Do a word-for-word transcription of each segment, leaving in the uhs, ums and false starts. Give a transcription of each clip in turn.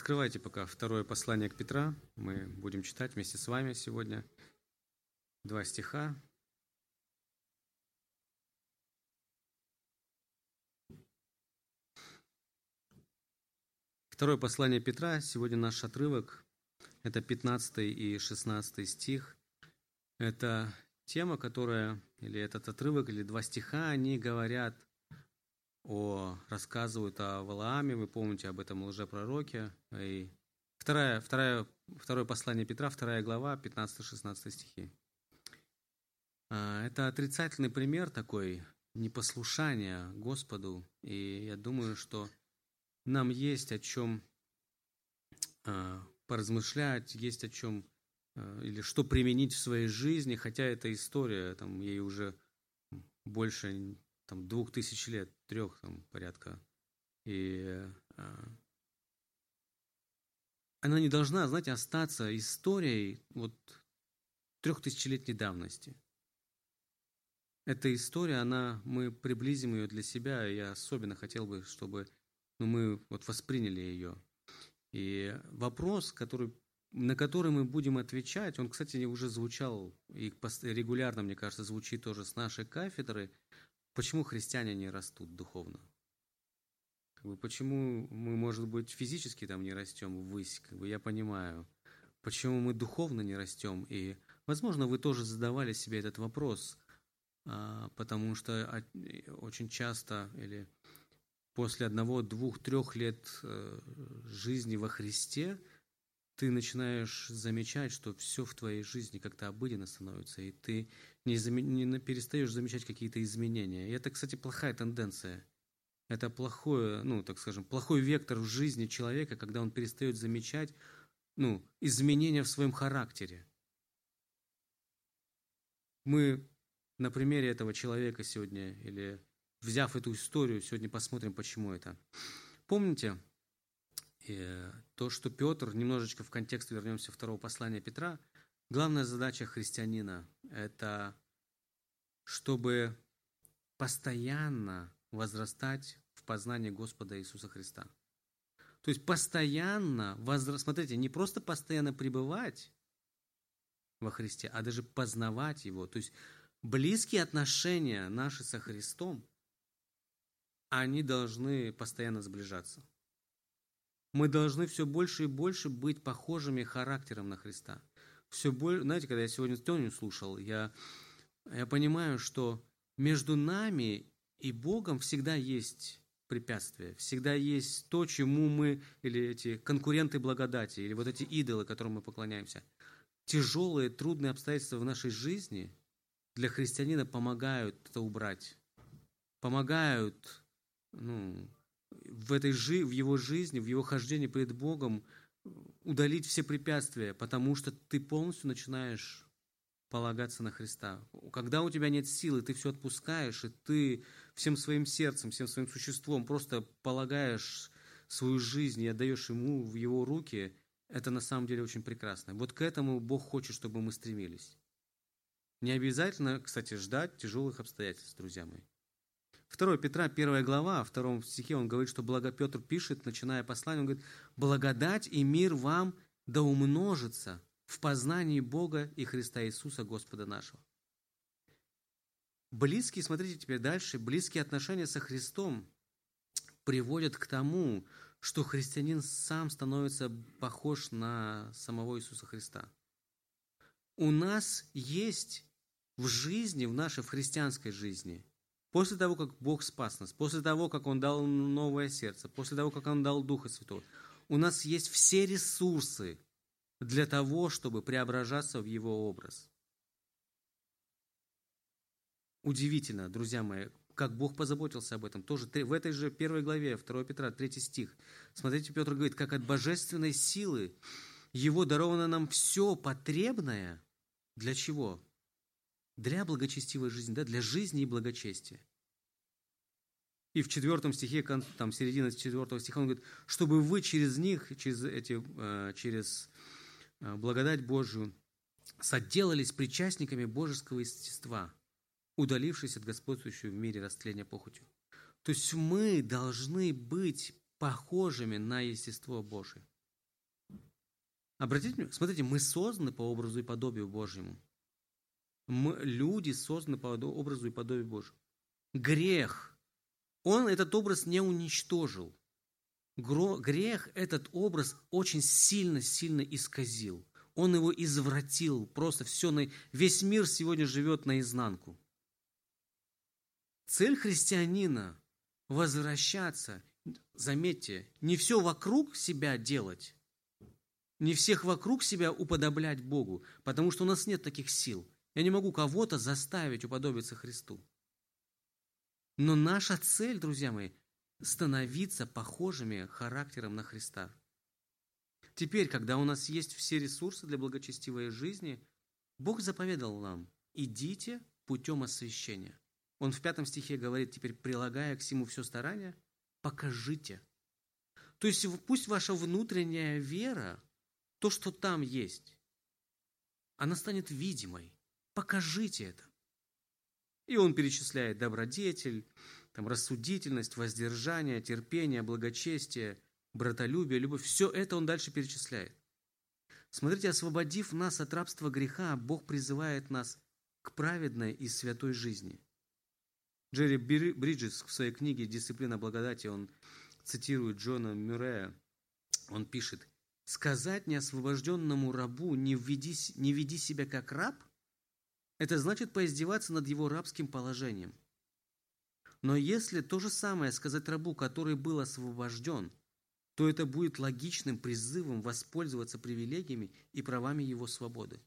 Открывайте пока второе послание к Петра. Мы будем читать вместе с вами сегодня два стиха. Второе послание Петра, сегодня наш отрывок, это пятнадцатый и шестнадцатый стих. Это тема, которая, или этот отрывок, или два стиха, они говорят о, рассказывают о Валааме, вы помните об этом лжепророке. И второе, второе, второе послание Петра, вторая глава, пятнадцатый-шестнадцатый стихи. Это отрицательный пример такой непослушания Господу, и я думаю, что нам есть о чем поразмышлять, есть о чем или что применить в своей жизни, хотя эта история, там, ей уже больше там, двух тысяч лет, трех там, порядка. И а, она не должна, знаете, остаться историей вот трехтысячелетней давности. Эта история, она, мы приблизим ее для себя, и я особенно хотел бы, чтобы ну, мы вот восприняли ее. И вопрос, который, на который мы будем отвечать, он, кстати, уже звучал, и регулярно, мне кажется, звучит тоже с нашей кафедры. Почему христиане не растут духовно? Как бы, почему мы, может быть, физически там не растем ввысь, как бы, я понимаю. Почему мы духовно не растем? И, возможно, вы тоже задавали себе этот вопрос, потому что очень часто или после одного, двух, трех лет жизни во Христе ты начинаешь замечать, что все в твоей жизни как-то обыденно становится, и ты не, зам... не перестаешь замечать какие-то изменения. И это, кстати, плохая тенденция. Это плохое, ну, так скажем, плохой вектор в жизни человека, когда он перестает замечать ну, изменения в своем характере. Мы на примере этого человека сегодня, или взяв эту историю, сегодня посмотрим, почему это. Помните, то, что Петр, немножечко в контекст вернемся второго послания Петра, главная задача христианина – это чтобы постоянно возрастать в познании Господа Иисуса Христа. То есть постоянно возрастать, смотрите, не просто постоянно пребывать во Христе, а даже познавать Его. То есть близкие отношения наши со Христом, они должны постоянно сближаться. Мы должны все больше и больше быть похожими характером на Христа. Все больше, знаете, когда я сегодня Тоню слушал, я, я понимаю, что между нами и Богом всегда есть препятствия, всегда есть то, чему мы, или эти конкуренты благодати, или вот эти идолы, которым мы поклоняемся. Тяжелые, трудные обстоятельства в нашей жизни для христианина помогают это убрать, помогают, ну, в этой жи- в его жизни, в его хождении перед Богом удалить все препятствия, потому что ты полностью начинаешь полагаться на Христа. Когда у тебя нет силы, ты все отпускаешь, и ты всем своим сердцем, всем своим существом просто полагаешь свою жизнь и отдаешь Ему в Его руки, это на самом деле очень прекрасно. Вот к этому Бог хочет, чтобы мы стремились. Не обязательно, кстати, ждать тяжелых обстоятельств, друзья мои. второе Петра, первая глава, в втором стихе он говорит, что благо Петр пишет, начиная послание, он говорит: «Благодать и мир вам да умножится в познании Бога и Христа Иисуса, Господа нашего». Близкие, смотрите теперь дальше, близкие отношения со Христом приводят к тому, что христианин сам становится похож на самого Иисуса Христа. У нас есть в жизни, в нашей в христианской жизни, после того, как Бог спас нас, после того, как Он дал новое сердце, после того, как Он дал Духа Святого, у нас есть все ресурсы для того, чтобы преображаться в Его образ. Удивительно, друзья мои, как Бог позаботился об этом. Тоже в этой же первой главе, второе Петра, третий стих. Смотрите, Петр говорит, как от божественной силы Его даровано нам все потребное. Для чего? Для благочестивой жизни, да, для жизни и благочестия. И в четвертом стихе, там середина четвертого стиха, он говорит, чтобы вы через них, через, эти, через благодать Божию, соделались причастниками божеского естества, удалившись от господствующего в мире растления похотью. То есть мы должны быть похожими на естество Божие. Обратите внимание, смотрите, мы созданы по образу и подобию Божьему. Мы, люди созданы по образу и подобию Божьему. Грех, он этот образ не уничтожил. Грех этот образ очень сильно-сильно исказил. Он его извратил. Просто все, весь мир сегодня живет наизнанку. Цель христианина – возвращаться. Заметьте, не все вокруг себя делать, не всех вокруг себя уподоблять Богу, потому что у нас нет таких сил. Я не могу кого-то заставить уподобиться Христу. Но наша цель, друзья мои, становиться похожими характером на Христа. Теперь, когда у нас есть все ресурсы для благочестивой жизни, Бог заповедал нам: идите путем освящения. Он в пятом стихе говорит: теперь, прилагая к всему все старание, покажите. То есть пусть ваша внутренняя вера, то, что там есть, она станет видимой. Покажите это. И он перечисляет добродетель, там, рассудительность, воздержание, терпение, благочестие, братолюбие, любовь. Все это он дальше перечисляет. Смотрите, освободив нас от рабства греха, Бог призывает нас к праведной и святой жизни. Джерри Бриджес в своей книге «Дисциплина благодати», он цитирует Джона Мюррея, он пишет: «Сказать неосвобожденному рабу не веди, не веди себя как раб, это значит поиздеваться над его рабским положением. Но если то же самое сказать рабу, который был освобожден, то это будет логичным призывом воспользоваться привилегиями и правами его свободы».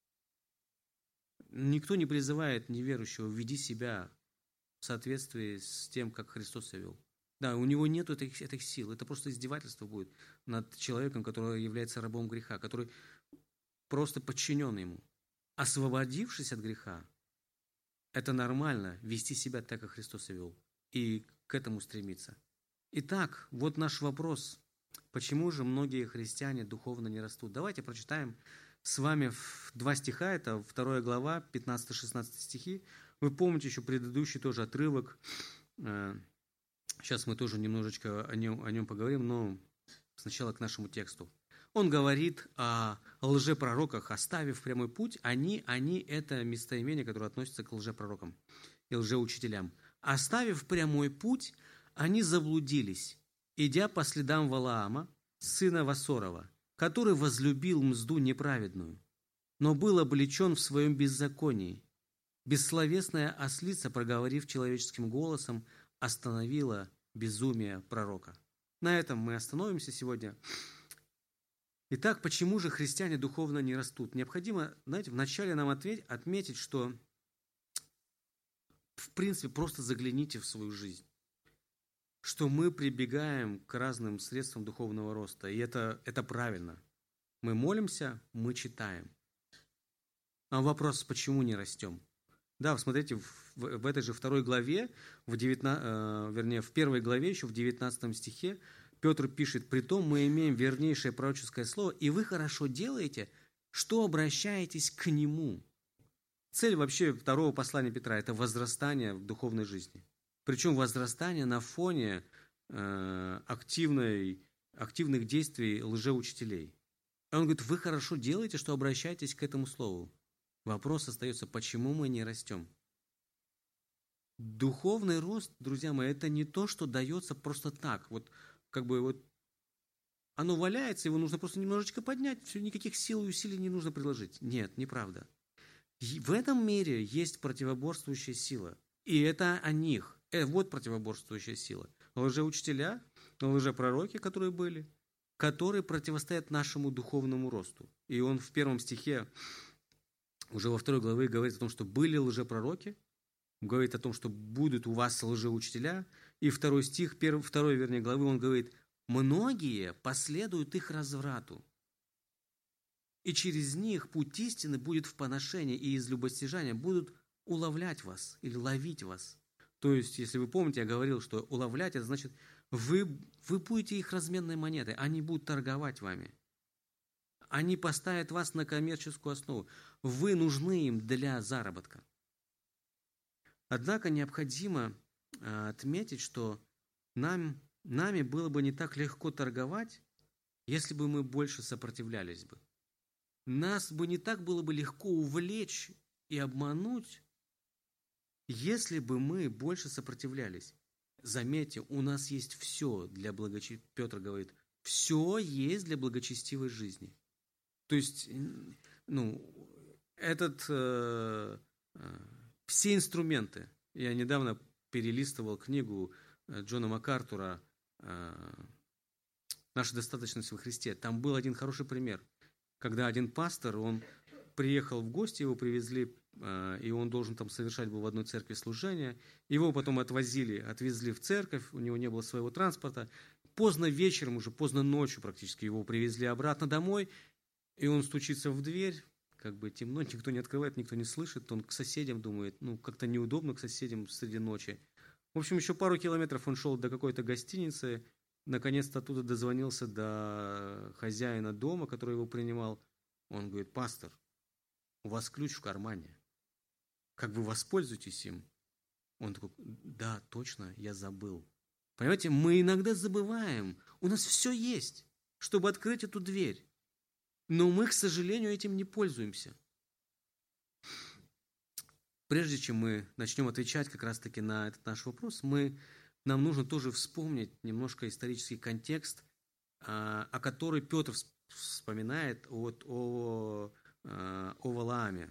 Никто не призывает неверующего: веди себя в соответствии с тем, как Христос себя вел. Да, у него нет этих, этих сил. Это просто издевательство будет над человеком, который является рабом греха, который просто подчинен ему. Освободившись от греха, это нормально вести себя так, как Христос себя вел, и к этому стремиться. Итак, вот наш вопрос. Почему же многие христиане духовно не растут? Давайте прочитаем с вами два стиха. Это вторая глава, пятнадцатый-шестнадцатый стихи. Вы помните еще предыдущий тоже отрывок. Сейчас мы тоже немножечко о нем, о нем поговорим, но сначала к нашему тексту. Он говорит о лжепророках, оставив прямой путь. Они, они – это местоимение, которое относится к лжепророкам и лжеучителям. Оставив прямой путь, они заблудились, идя по следам Валаама, сына Васорова, который возлюбил мзду неправедную, но был облечен в своем беззаконии. Бессловесная ослица, проговорив человеческим голосом, остановила безумие пророка. На этом мы остановимся сегодня. Итак, почему же христиане духовно не растут? Необходимо, знаете, вначале нам ответь, отметить, что, в принципе, просто загляните в свою жизнь, что мы прибегаем к разным средствам духовного роста, и это, это правильно. Мы молимся, мы читаем. А вопрос, почему не растем? Да, смотрите, в, в этой же второй главе, в девятнадцатом, э, вернее, в первой главе, еще в девятнадцатом стихе, Петр пишет: «Притом мы имеем вернейшее пророческое слово, и вы хорошо делаете, что обращаетесь к нему». Цель вообще второго послания Петра – это возрастание в духовной жизни. Причем возрастание на фоне э, активной, активных действий лжеучителей. И он говорит: вы хорошо делаете, что обращаетесь к этому слову. Вопрос остается: почему мы не растем? Духовный рост, друзья мои, это не то, что дается просто так. Вот как бы вот оно валяется, его нужно просто немножечко поднять, все, никаких сил и усилий не нужно приложить. Нет, неправда. В этом мире есть противоборствующая сила. И это о них. Э, вот противоборствующая сила. Лжеучителя, лжепророки, которые были, которые противостоят нашему духовному росту. И он в первом стихе, уже во второй главе, говорит о том, что были лжепророки, говорит о том, что будут у вас лжеучителя. И второй стих, первый, второй, вернее, главы, он говорит: многие последуют их разврату, и через них путь истины будет в поношении, и из любостяжания будут уловлять вас или ловить вас. То есть, если вы помните, я говорил, что уловлять – это значит, вы, вы будете их разменной монетой, они будут торговать вами. Они поставят вас на коммерческую основу. Вы нужны им для заработка. Однако необходимо отметить, что нам, нами было бы не так легко торговать, если бы мы больше сопротивлялись бы. Нас бы не так было бы легко увлечь и обмануть, если бы мы больше сопротивлялись. Заметьте, у нас есть все для благочестивой, Петр говорит, все есть для благочестивой жизни. То есть, ну, этот, э, э, все инструменты. Я недавно перелистывал книгу Джона МакАртура «Наша достаточность во Христе». Там был один хороший пример, когда один пастор, он приехал в гости, его привезли, и он должен там совершать был в одной церкви служение. Его потом отвозили, отвезли в церковь, у него не было своего транспорта. Поздно вечером, уже поздно ночью практически, его привезли обратно домой, и он стучится в дверь, как бы темно, никто не открывает, никто не слышит, он к соседям думает, ну, как-то неудобно к соседям среди ночи. В общем, еще пару километров он шел до какой-то гостиницы, наконец-то оттуда дозвонился до хозяина дома, который его принимал. Он говорит: пастор, у вас ключ в кармане, как вы воспользуетесь им? Он такой: да, точно, я забыл. Понимаете, мы иногда забываем, у нас все есть, чтобы открыть эту дверь, но мы, к сожалению, этим не пользуемся. Прежде чем мы начнем отвечать как раз-таки на этот наш вопрос, мы, нам нужно тоже вспомнить немножко исторический контекст, о который Петр вспоминает от, о, о Валааме.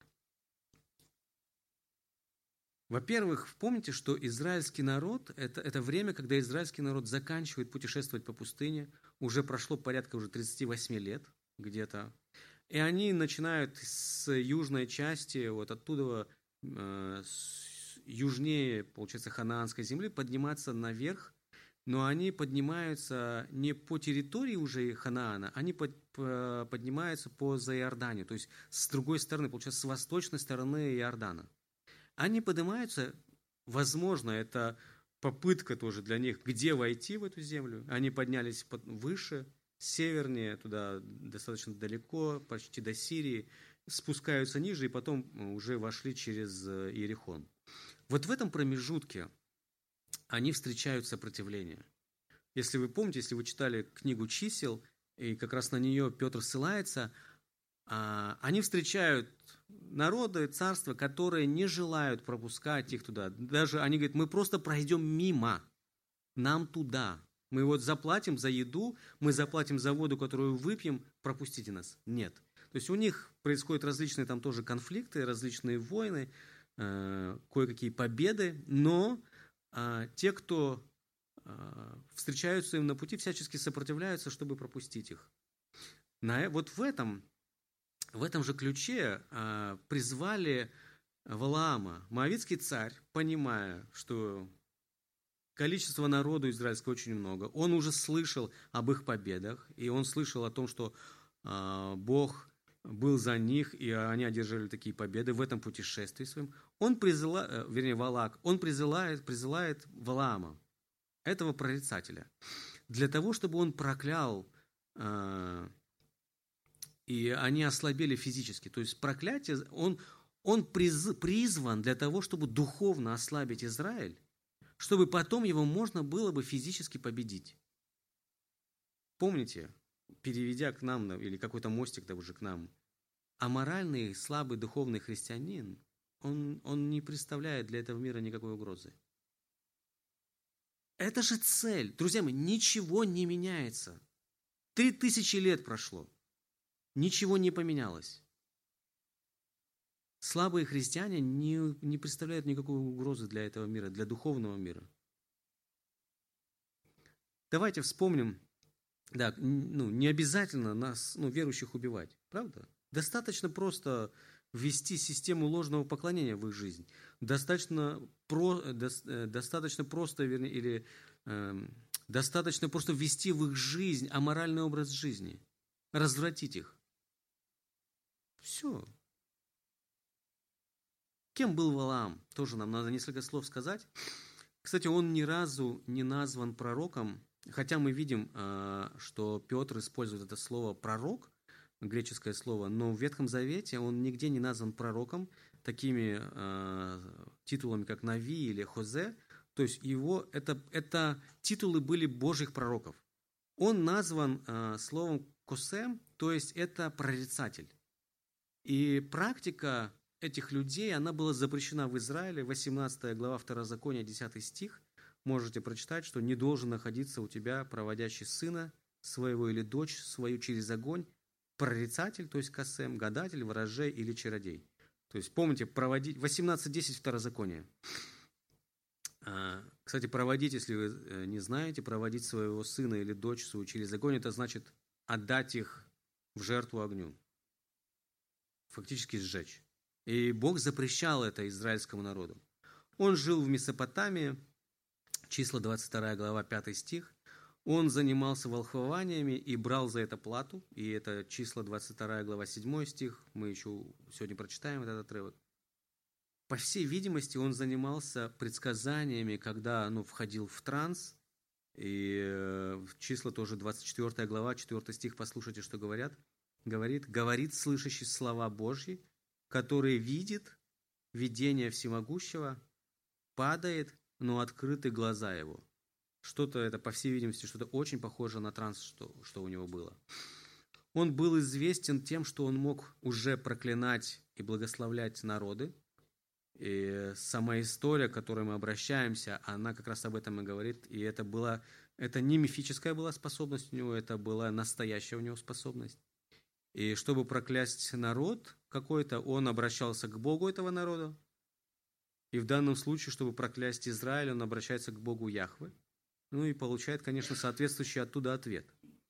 Во-первых, помните, что израильский народ это, – это время, когда израильский народ заканчивает путешествовать по пустыне, уже прошло порядка уже тридцати восьми лет где-то, и они начинают с южной части, вот оттуда, э, южнее, получается, ханаанской земли, подниматься наверх, но они поднимаются не по территории уже Ханаана, они под, по, поднимаются по Заиорданию, то есть с другой стороны, получается, с восточной стороны Иордана. Они поднимаются, возможно, это попытка тоже для них, где войти в эту землю. Они поднялись выше, севернее, туда достаточно далеко, почти до Сирии, спускаются ниже и потом уже вошли через Иерихон. Вот в этом промежутке они встречают сопротивление. Если вы помните, если вы читали книгу «Чисел», и как раз на нее Петр ссылается, они встречают народы, царства, которые не желают пропускать их туда. Даже они говорят: мы просто пройдем мимо, нам туда. Мы вот заплатим за еду, мы заплатим за воду, которую выпьем, пропустите нас. Нет. То есть у них происходят различные там тоже конфликты, различные войны, э, кое-какие победы, но э, те, кто э, встречаются им на пути, всячески сопротивляются, чтобы пропустить их. На, вот в этом В этом же ключе а, призвали Валаама. Моавитский царь, понимая, что количество народу израильского очень много, он уже слышал об их победах, и он слышал о том, что а, Бог был за них, и они одержали такие победы в этом путешествии своем. Он призывает, вернее, Валак, он призывает, призывает Валаама, этого прорицателя, для того, чтобы он проклял а, и они ослабели физически. То есть проклятие, он, он приз, призван для того, чтобы духовно ослабить Израиль, чтобы потом его можно было бы физически победить. Помните, переведя к нам, или какой-то мостик да уже к нам, аморальный, слабый духовный христианин, он, он не представляет для этого мира никакой угрозы. Это же цель. Друзья мои, ничего не меняется. Три тысячи лет прошло. Ничего не поменялось. Слабые христиане не, не представляют никакой угрозы для этого мира, для духовного мира. Давайте вспомним, да, ну, не обязательно нас, ну, верующих, убивать, правда? Достаточно просто ввести систему ложного поклонения в их жизнь. Достаточно, про, до, достаточно просто, вернее, или э, достаточно просто ввести в их жизнь аморальный образ жизни, развратить их. Все. Кем был Валаам? Тоже нам надо несколько слов сказать. Кстати, он ни разу не назван пророком, хотя мы видим, что Петр использует это слово «пророк», греческое слово, но в Ветхом Завете он нигде не назван пророком, такими титулами, как Нави или Хозе. То есть его, это, это титулы были Божьих пророков. Он назван э, словом «косем», то есть это прорицатель. И практика этих людей, она была запрещена в Израиле, восемнадцатая глава Второзакония, десятый стих. Можете прочитать, что не должен находиться у тебя проводящий сына своего или дочь свою через огонь, прорицатель, то есть косем, гадатель, ворожей или чародей. То есть, помните, проводить восемнадцать десять Второзакония. Кстати, проводить, если вы не знаете, проводить своего сына или дочь свою через огонь, это значит отдать их в жертву огню. Фактически сжечь. И Бог запрещал это израильскому народу. Он жил в Месопотамии, числа двадцать вторая глава, пятый стих. Он занимался волхвованиями и брал за это плату. И это числа двадцать вторая глава, седьмой стих. Мы еще сегодня прочитаем этот отрывок. По всей видимости, он занимался предсказаниями, когда ну, входил в транс. И в числа тоже двадцать четвёртая глава, четвёртый стих, послушайте, что говорят. Говорит, говорит слышащий слова Божьи, который видит видение всемогущего, падает, но открыты глаза его. Что-то это, по всей видимости, что-то очень похоже на транс, что, что у него было. Он был известен тем, что он мог уже проклинать и благословлять народы. И сама история, к которой мы обращаемся, она как раз об этом и говорит. И это была, это не мифическая была способность у него, это была настоящая у него способность. И чтобы проклясть народ какой-то, он обращался к Богу этого народа. И в данном случае, чтобы проклясть Израиль, он обращается к Богу Яхве. Ну и получает, конечно, соответствующий оттуда ответ.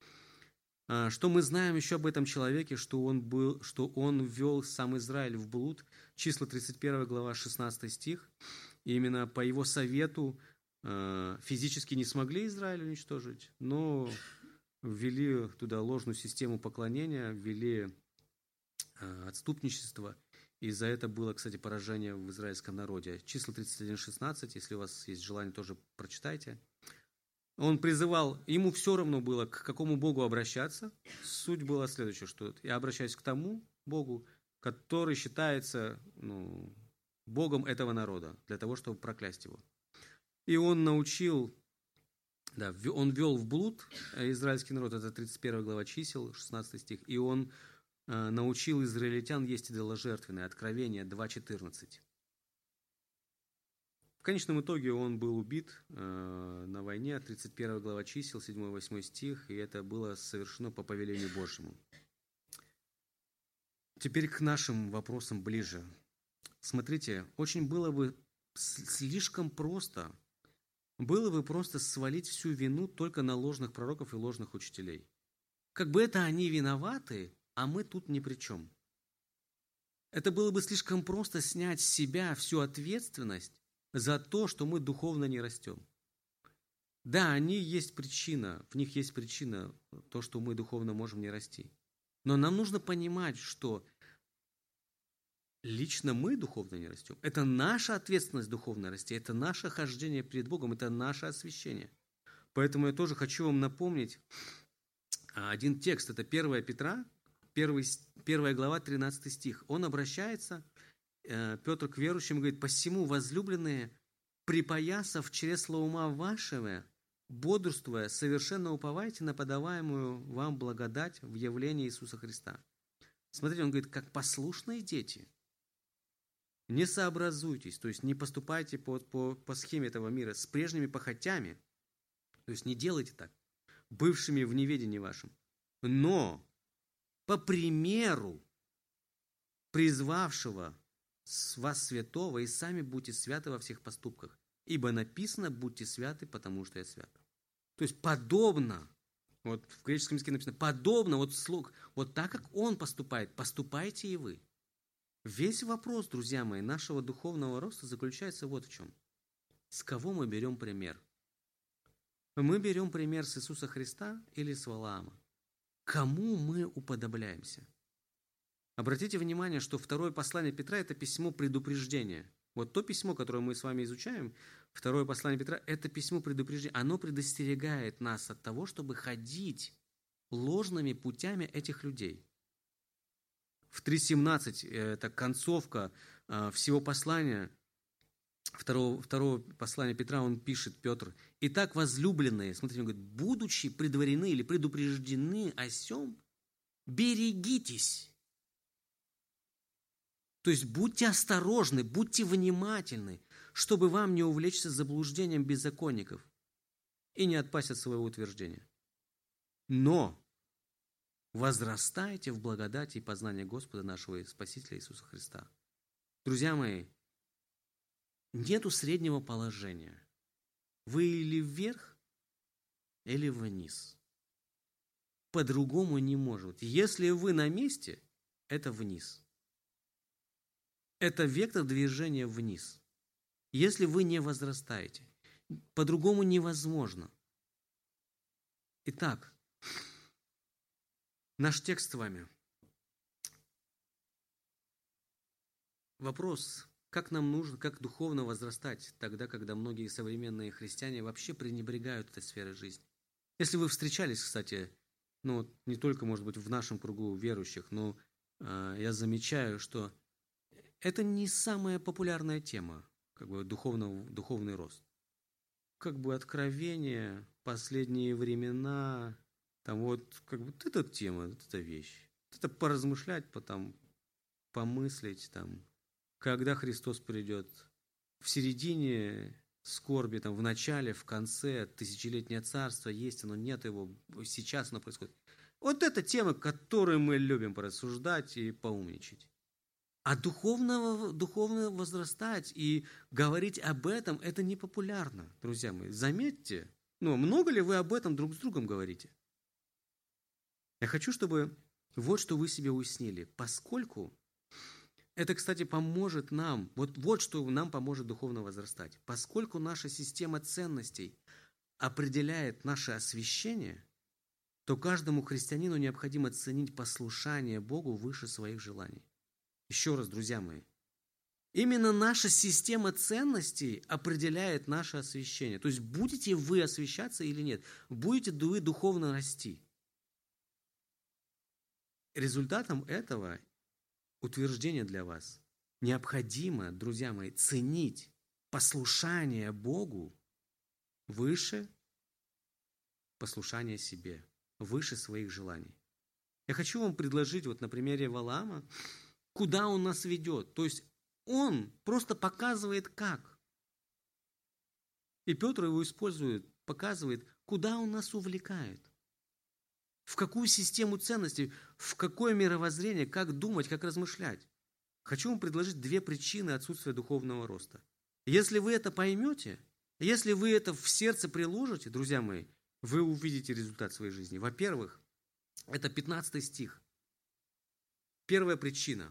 Что мы знаем еще об этом человеке, что он, был, что он ввел сам Израиль в блуд. Числа тридцать первая глава, шестнадцатый стих. И именно по его совету физически не смогли Израиль уничтожить, но ввели туда ложную систему поклонения, ввели отступничество. И за это было, кстати, поражение в израильском народе. Числа тридцать один шестнадцать, если у вас есть желание, тоже прочитайте. Он призывал, ему все равно было, к какому Богу обращаться. Суть была следующая, что я обращаюсь к тому Богу, который считается ну, Богом этого народа, для того, чтобы проклясть его. И он научил, да, он ввел в блуд израильский народ, это тридцать первая глава чисел, шестнадцатый стих, и он э, научил израильтян есть идоложертвенное, Откровение два четырнадцать. В конечном итоге он был убит э, на войне, тридцать первая глава чисел, седьмой-восьмой стих, и это было совершено по повелению Божьему. Теперь к нашим вопросам ближе. Смотрите, очень было бы слишком просто, было бы просто свалить всю вину только на ложных пророков и ложных учителей. Как бы это они виноваты, а мы тут ни при чем. Это было бы слишком просто снять с себя всю ответственность за то, что мы духовно не растем. Да, они есть причина, в них есть причина, то, что мы духовно можем не расти. Но нам нужно понимать, что лично мы духовно не растем. Это наша ответственность духовно расти, это наше хождение перед Богом, это наше освящение. Поэтому я тоже хочу вам напомнить один текст, это первое Петра, первая глава, тринадцатый стих. Он обращается, Петр к верующим, говорит: «Посему, возлюбленные, припоясав чресла ума вашего, бодрствуя, совершенно уповайте на подаваемую вам благодать в явлении Иисуса Христа». Смотрите, он говорит, как послушные дети, не сообразуйтесь, то есть не поступайте по, по, по схеме этого мира с прежними похотями, то есть не делайте так, бывшими в неведении вашем, но по примеру призвавшего с вас святого, и сами будьте святы во всех поступках, ибо написано: будьте святы, потому что я свят. То есть подобно, вот в греческом языке написано, подобно, вот слог, вот так как он поступает, поступайте и вы. Весь вопрос, друзья мои, нашего духовного роста заключается вот в чем. С кого мы берем пример? Мы берем пример с Иисуса Христа или с Валаама? Кому мы уподобляемся? Обратите внимание, что второе послание Петра – это письмо предупреждения. Вот то письмо, которое мы с вами изучаем, второе послание Петра – это письмо предупреждения. Оно предостерегает нас от того, чтобы ходить ложными путями этих людей. В три семнадцать, это концовка всего послания, второго, второго послания Петра он пишет, Петр: «Итак, возлюбленные», смотрите, он говорит, «будучи предварены или предупреждены о сем, берегитесь». То есть будьте осторожны, будьте внимательны, чтобы вам не увлечься заблуждением беззаконников и не отпасть от своего утверждения. Но возрастайте в благодати и познании Господа нашего и Спасителя Иисуса Христа. Друзья мои, нету среднего положения. Вы или вверх, или вниз. По-другому не может. Если вы на месте, это вниз. Это вектор движения вниз. Если вы не возрастаете, по-другому невозможно. Итак, наш текст с вами. Вопрос, как нам нужно, как духовно возрастать тогда, когда многие современные христиане вообще пренебрегают этой сферой жизни. Если вы встречались, кстати, ну, не только, может быть, в нашем кругу верующих, но э, я замечаю, что это не самая популярная тема, как бы духовный, духовный рост. Как бы откровение, последние времена, там вот, как бы, вот эта тема, вот эта вещь. Это поразмышлять, потом помыслить, там, когда Христос придет, в середине скорби, там, в начале, в конце, тысячелетнее царство есть, оно нет его, сейчас оно происходит. Вот это тема, которую мы любим порассуждать и поумничать. А духовно, духовно возрастать и говорить об этом, это не популярно, друзья мои. Заметьте, ну, много ли вы об этом друг с другом говорите? Я хочу, чтобы вот что вы себе уяснили, поскольку это, кстати, поможет нам, вот, вот что нам поможет духовно возрастать. Поскольку наша система ценностей определяет наше освящение, то каждому христианину необходимо ценить послушание Богу выше своих желаний. Еще раз, друзья мои, именно наша система ценностей определяет наше освящение. То есть, будете вы освящаться или нет, будете вы духовно расти. Результатом этого утверждение для вас. Необходимо, друзья мои, ценить послушание Богу выше послушания себе, выше своих желаний. Я хочу вам предложить вот на примере Валаама, куда он нас ведет. То есть он просто показывает, как. И Петр его использует, показывает, куда он нас увлекает. В какую систему ценностей, в какое мировоззрение, как думать, как размышлять. Хочу вам предложить две причины отсутствия духовного роста. Если вы это поймете, если вы это в сердце приложите, друзья мои, вы увидите результат своей жизни. Во-первых, это пятнадцатый стих. Первая причина.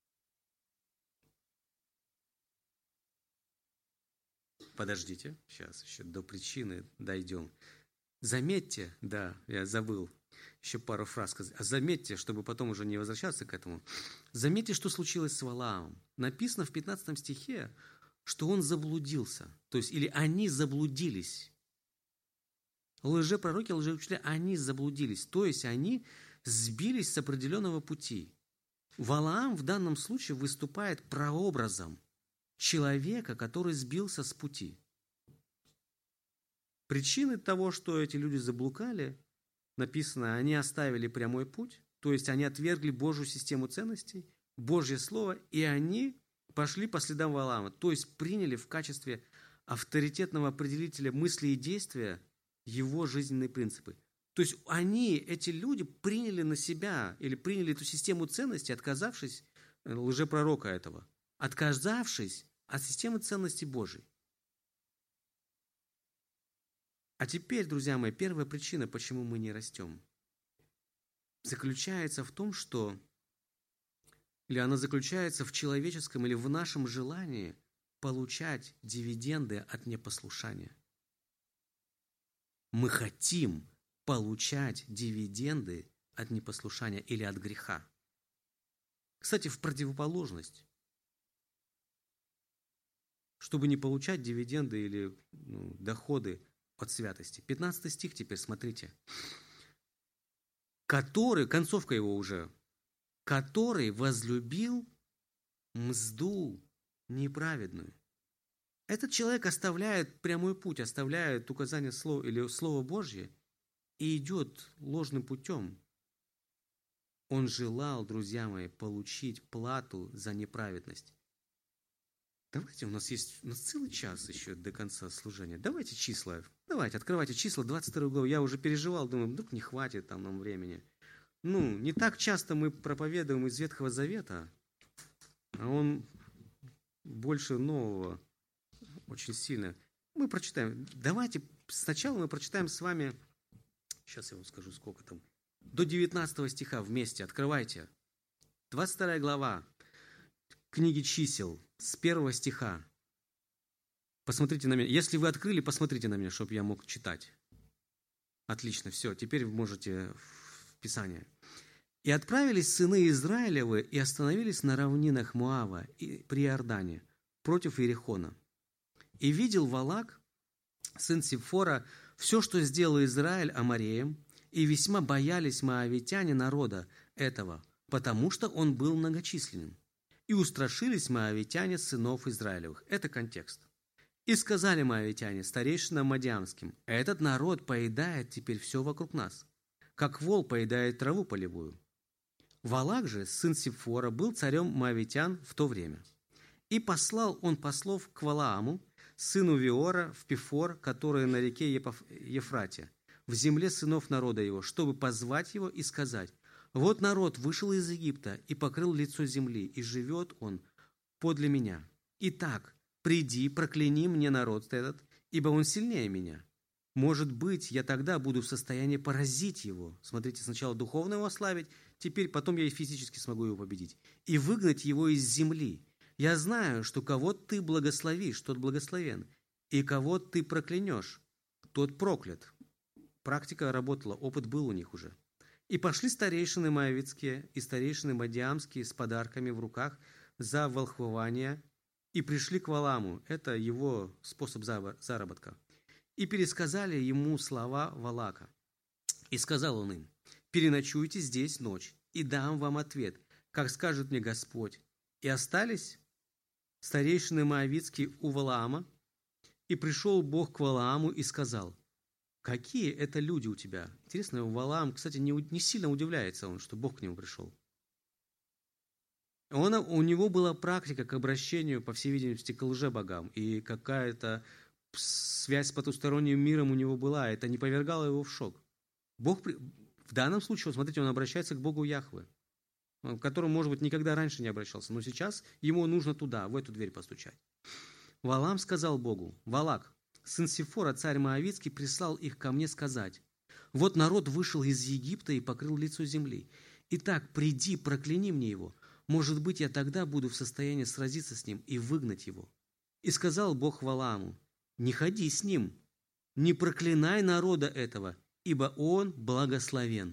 Подождите, сейчас еще до причины дойдем. Заметьте, да, я забыл еще пару фраз сказать. А заметьте, чтобы потом уже не возвращаться к этому. Заметьте, что случилось с Валаамом. Написано в пятнадцатом стихе, что он заблудился. То есть, или они заблудились. Лжепророки, лжеучителя, они заблудились. То есть, они сбились с определенного пути. Валаам в данном случае выступает прообразом человека, который сбился с пути. Причины того, что эти люди заблукали, написано, они оставили прямой путь, то есть они отвергли Божью систему ценностей, Божье Слово, и они пошли по следам Валаама, то есть приняли в качестве авторитетного определителя мысли и действия его жизненные принципы. То есть они, эти люди, приняли на себя или приняли эту систему ценностей, отказавшись лжепророка этого, отказавшись от системы ценностей Божьей. А теперь, друзья мои, первая причина, почему мы не растем, заключается в том, что, или она заключается в человеческом или в нашем желании получать дивиденды от непослушания. Мы хотим получать дивиденды от непослушания или от греха. Кстати, в противоположность. Чтобы не получать дивиденды или ну, доходы от святости. пятнадцатый стих теперь, смотрите. Который, концовка его уже, который возлюбил мзду неправедную. Этот человек оставляет прямой путь, оставляет указание слова или Слово Божье и идет ложным путем. Он желал, друзья мои, получить плату за неправедность. Давайте, у нас есть у нас целый час еще до конца служения. Давайте числа. Давайте, открывайте числа, двадцать вторую главу. Я уже переживал, думаю, вдруг не хватит там нам времени. Ну, не так часто мы проповедуем из Ветхого Завета, а он больше нового, очень сильно. Мы прочитаем. Давайте сначала мы прочитаем с вами, сейчас я вам скажу, сколько там, до девятнадцатого стиха вместе. Открывайте. двадцать вторая глава книги чисел, с первого стиха. Посмотрите на меня. Если вы открыли, посмотрите на меня, чтобы я мог читать. Отлично, все. Теперь вы можете в Писание. «И отправились сыны Израилевы и остановились на равнинах Моава и при Иордане против Иерихона. И видел Валак, сын Сипфора, все, что сделал Израиль Амореем, и весьма боялись моавитяне народа этого, потому что он был многочисленным. И устрашились моавитяне сынов Израилевых». Это контекст. «И сказали моавитяне старейшинам мадиамским: этот народ поедает теперь все вокруг нас, как вол поедает траву полевую». Валак же, сын Сипфора, был царем моавитян в то время. И послал он послов к Валааму, сыну Виора, в Пифор, который на реке Ефрате, в земле сынов народа его, чтобы позвать его и сказать: «Вот народ вышел из Египта и покрыл лицо земли, и живет он подле меня. Итак, приди, прокляни мне народ этот, ибо он сильнее меня. Может быть, я тогда буду в состоянии поразить его». Смотрите, сначала духовно его ославить, теперь потом я и физически смогу его победить. «И выгнать его из земли. Я знаю, что кого ты благословишь, тот благословен, и кого ты проклянешь, тот проклят». Практика работала, опыт был у них уже. «И пошли старейшины моавитские и старейшины мадиамские с подарками в руках за волхвование, и пришли к Валааму». Это его способ заработка. «И пересказали ему слова Валака. И сказал он им: переночуйте здесь ночь, и дам вам ответ, как скажет мне Господь. И остались старейшины моавитские у Валаама, и пришел Бог к Валааму и сказал: какие это люди у тебя». Интересно, Валаам, кстати, не, не сильно удивляется он, что Бог к нему пришел. Он, у него была практика к обращению, по всей видимости, к лжебогам, и какая-то связь с потусторонним миром у него была. Это не повергало его в шок. Бог, в данном случае, вот смотрите, он обращается к Богу Яхве, к которому, может быть, никогда раньше не обращался, но сейчас ему нужно туда, в эту дверь постучать. Валаам сказал Богу: «Валак, сын Сифора, царь Моавитский, прислал их ко мне сказать: вот народ вышел из Египта и покрыл лицо земли. Итак, приди, прокляни мне его. Может быть, я тогда буду в состоянии сразиться с ним и выгнать его». И сказал Бог Валааму: не ходи с ним, не проклинай народа этого, ибо он благословен.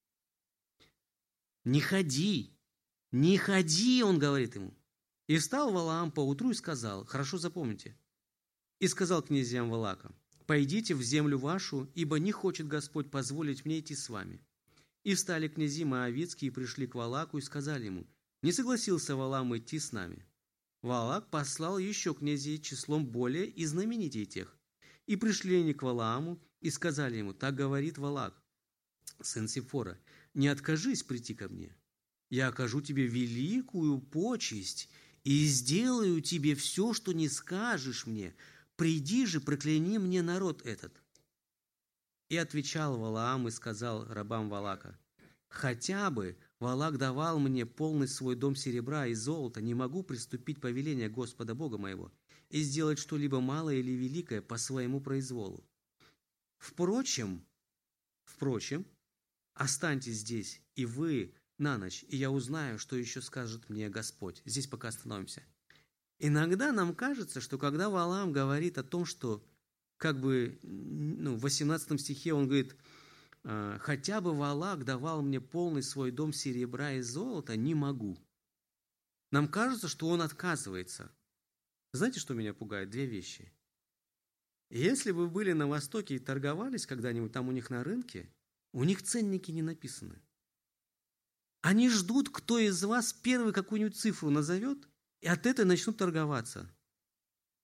Не ходи, не ходи, он говорит ему. И встал Валаам поутру и сказал, хорошо запомните, и сказал князьям Валака: пойдите в землю вашу, ибо не хочет Господь позволить мне идти с вами. И встали князи моавитские и пришли к Валаку и сказали ему: не согласился Валаам идти с нами. Валак послал еще князей числом более и знаменитей тех. И пришли они к Валааму и сказали ему: так говорит Валак, сын Сифора: не откажись прийти ко мне. Я окажу тебе великую почесть и сделаю тебе все, что не скажешь мне. Приди же, прокляни мне народ этот. И отвечал Валаам и сказал рабам Валака: хотя бы Валак давал мне полный свой дом серебра и золота, не могу приступить повеление Господа Бога моего и сделать что-либо малое или великое по своему произволу. Впрочем, впрочем, останьтесь здесь и вы на ночь, и я узнаю, что еще скажет мне Господь. Здесь пока остановимся. Иногда нам кажется, что когда Валаам говорит о том, что как бы ну, в восемнадцатом стихе он говорит: хотя бы Валак давал мне полный свой дом серебра и золота, не могу. Нам кажется, что он отказывается. Знаете, что меня пугает? Две вещи. Если вы были на Востоке и торговались когда-нибудь там у них на рынке, у них ценники не написаны. Они ждут, кто из вас первый какую-нибудь цифру назовет, и от этой начнут торговаться.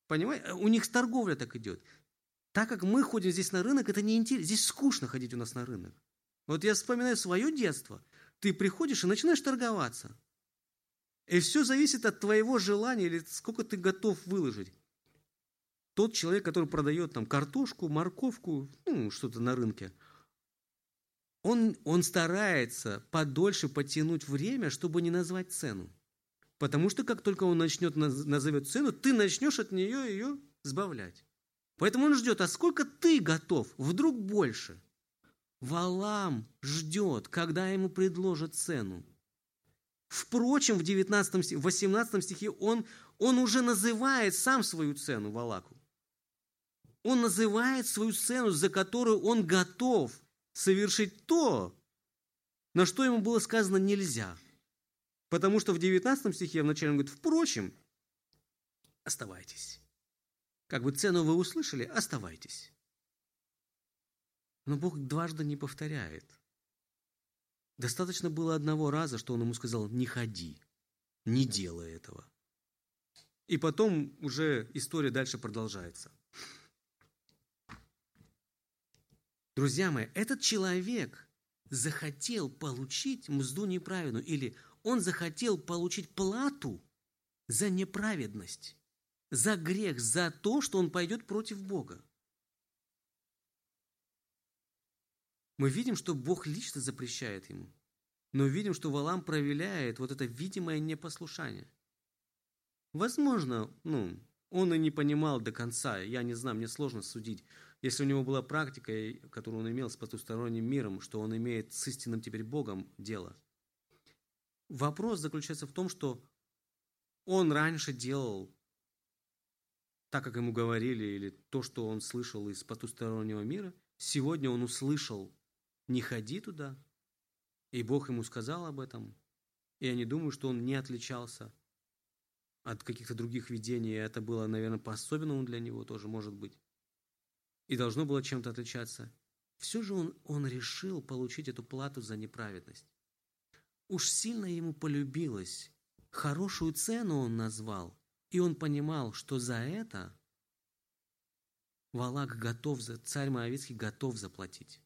Понимаете? У них торговля так идет. Так как мы ходим здесь на рынок, это неинтересно. Здесь скучно ходить у нас на рынок. Вот я вспоминаю свое детство. Ты приходишь и начинаешь торговаться. И все зависит от твоего желания или сколько ты готов выложить. Тот человек, который продает там картошку, морковку, ну, что-то на рынке, он, он старается подольше потянуть время, чтобы не назвать цену. Потому что как только он начнет, назовет цену, ты начнешь от нее ее сбавлять. Поэтому он ждет, а сколько ты готов? Вдруг больше. Валаам ждет, когда ему предложат цену. Впрочем, в девятнадцатом, восемнадцатом стихе он, он уже называет сам свою цену Валаку. Он называет свою цену, за которую он готов совершить то, на что ему было сказано нельзя. Потому что в девятнадцатом стихе вначале он говорит, впрочем, оставайтесь. Как бы цену вы услышали, оставайтесь. Но Бог дважды не повторяет. Достаточно было одного раза, что он ему сказал, не ходи, не делай этого. И потом уже история дальше продолжается. Друзья мои, этот человек захотел получить мзду неправедную, или он захотел получить плату за неправедность, за грех, за то, что он пойдет против Бога. Мы видим, что Бог лично запрещает ему, но видим, что Валаам проявляет вот это видимое непослушание. Возможно, ну, он и не понимал до конца, я не знаю, мне сложно судить, если у него была практика, которую он имел с потусторонним миром, что он имеет с истинным теперь Богом дело. Вопрос заключается в том, что он раньше делал так, как ему говорили, или то, что он слышал из потустороннего мира. Сегодня он услышал, не ходи туда, и Бог ему сказал об этом. И я не думаю, что он не отличался от каких-то других видений, и это было, наверное, по-особенному для него тоже, может быть. И должно было чем-то отличаться. Все же он, он решил получить эту плату за неправедность. Уж сильно ему полюбилось. Хорошую цену он назвал. И он понимал, что за это Валак готов, царь Моавитский готов заплатить.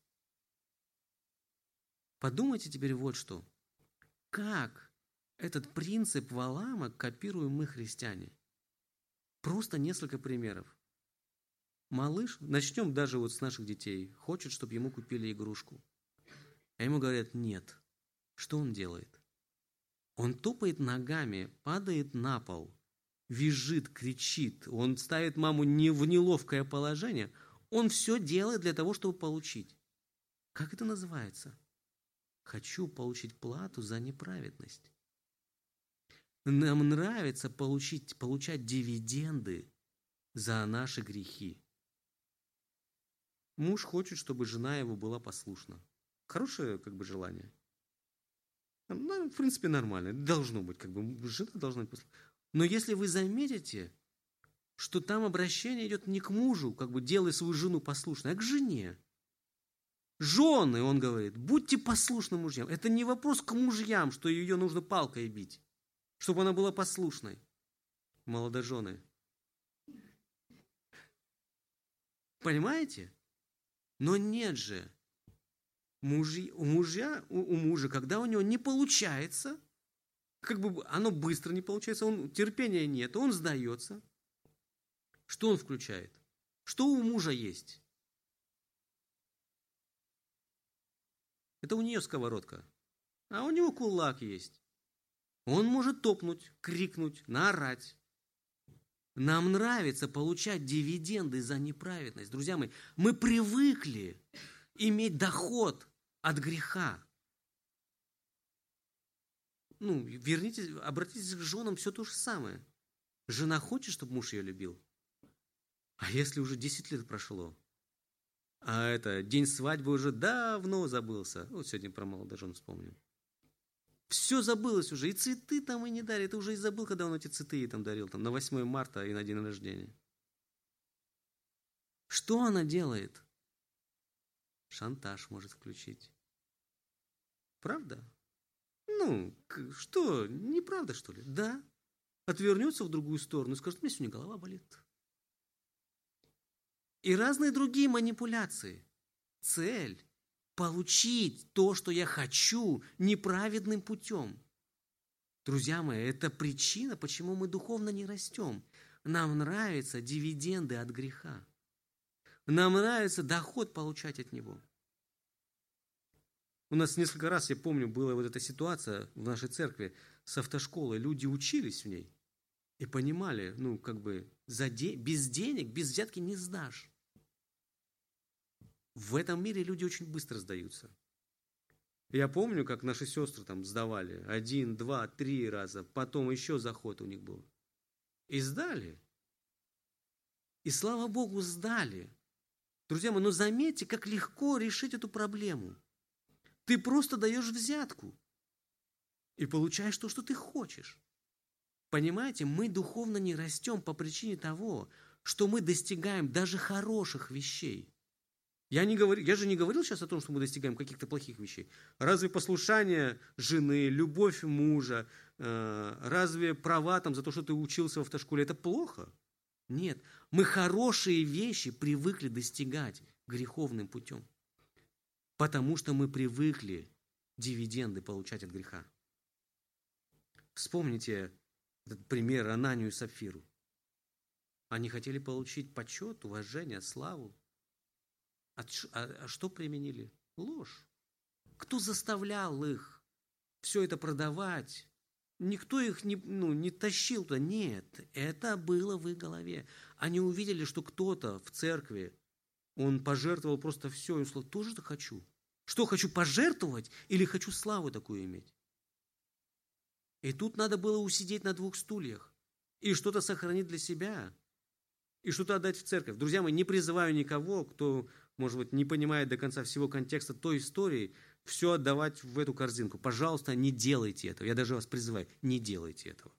Подумайте теперь вот что. Как этот принцип Валаама копируем мы, христиане? Просто несколько примеров. Малыш, начнем даже вот с наших детей, хочет, чтобы ему купили игрушку. А ему говорят, нет. Что он делает? Он топает ногами, падает на пол, визжит, кричит, он ставит маму не в неловкое положение. Он все делает для того, чтобы получить. Как это называется? Хочу получить плату за неправедность. Нам нравится получить, получать дивиденды за наши грехи. Муж хочет, чтобы жена его была послушна. Хорошее, как бы, желание. Ну, в принципе, нормально. Должно быть, как бы, жена должна быть послушна. Но если вы заметите, что там обращение идет не к мужу, как бы, делай свою жену послушной, а к жене. Жены, он говорит, будьте послушны мужьям. Это не вопрос к мужьям, что ее нужно палкой бить, чтобы она была послушной. Молодожены. Понимаете? Но нет же. Мужи, у, мужья, у, у мужа, когда у него не получается, как бы оно быстро не получается, он, терпения нет, он сдается. Что он включает? Что у мужа есть? Это у нее сковородка, а у него кулак есть. Он может топнуть, крикнуть, наорать. Нам нравится получать дивиденды за неправедность. Друзья мои, мы привыкли иметь доход от греха. Ну, вернитесь, обратитесь к женам, все то же самое. Жена хочет, чтобы муж ее любил. А если уже десять лет прошло, а это день свадьбы уже давно забылся. Вот сегодня про молодожен вспомним. Все забылось уже, и цветы там и не дарили. Ты уже и забыл, когда он эти цветы ей там дарил, там, на восьмое марта и на день рождения. Что она делает? Шантаж может включить. Правда? Ну, что, неправда, что ли? Да. Отвернется в другую сторону и скажет, у меня сегодня голова болит. и разные другие манипуляции. Цель – получить то, что я хочу, неправедным путем. Друзья мои, это причина, почему мы духовно не растем. Нам нравятся дивиденды от греха. Нам нравится доход получать от него. У нас несколько раз, я помню, была вот эта ситуация в нашей церкви с автошколой. Люди учились в ней и понимали, ну, как бы, за де... без денег, без взятки не сдашь. В этом мире люди очень быстро сдаются. Я помню, как наши сестры там сдавали один, два, три раза, потом еще заход у них был. И сдали. И слава Богу, сдали. Друзья мои, но заметьте, как легко решить эту проблему. Ты просто даешь взятку и получаешь то, что ты хочешь. Понимаете, мы духовно не растем по причине того, что мы достигаем даже хороших вещей. Я, не говорю, я же не говорил сейчас о том, что мы достигаем каких-то плохих вещей. Разве послушание жены, любовь мужа, э, разве права там, за то, что ты учился в автошколе, это плохо? Нет, мы хорошие вещи привыкли достигать греховным путем, потому что мы привыкли дивиденды получать от греха. Вспомните этот пример Ананию и Сапфиру. Они хотели получить почет, уважение, славу. А, а что применили? Ложь. Кто заставлял их все это продавать? Никто их не, ну, не тащил туда. Нет, это было в их голове. Они увидели, что кто-то в церкви, он пожертвовал просто все. И он сказал, тоже это хочу. Что, хочу пожертвовать или хочу славу такую иметь? И тут надо было усидеть на двух стульях. И что-то сохранить для себя. И что-то отдать в церковь. Друзья мои, не призываю никого, кто, может быть, не понимает до конца всего контекста той истории, все отдавать в эту корзинку. Пожалуйста, не делайте этого. Я даже вас призываю, не делайте этого.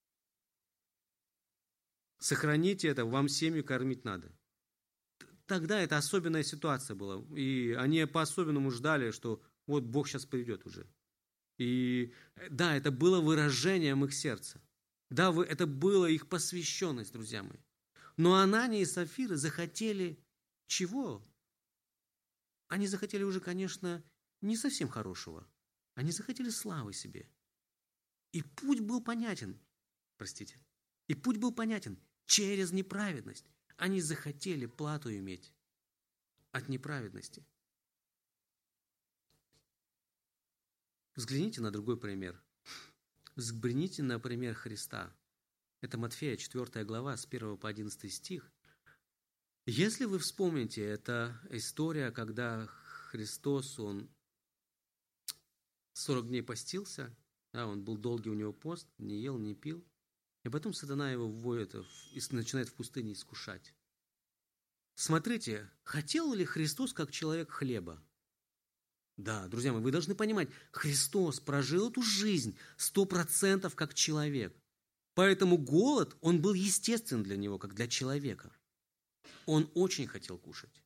Сохраните это, вам семью кормить надо. Тогда это особенная ситуация была. И они по-особенному ждали, что вот Бог сейчас придет уже. И да, это было выражением их сердца. Да, это была их посвященность, друзья мои. Но Анания и Сапфира захотели чего? Они захотели уже, конечно, не совсем хорошего. Они захотели славы себе. И путь был понятен. Простите. И путь был понятен. Через неправедность. Они захотели плату иметь от неправедности. Взгляните на другой пример. Взгляните на пример Христа. Это Матфея, четвёртая глава, с первого по одиннадцатый стих. Если вы вспомните, это история, когда Христос, он сорок дней постился, да, он был долгий у него пост, не ел, не пил, и потом сатана его вводит и начинает в пустыне искушать. Смотрите, хотел ли Христос как человек хлеба? Да, друзья мои, вы должны понимать, Христос прожил эту жизнь сто процентов как человек. Поэтому голод, он был естествен для него, как для человека. Он очень хотел кушать.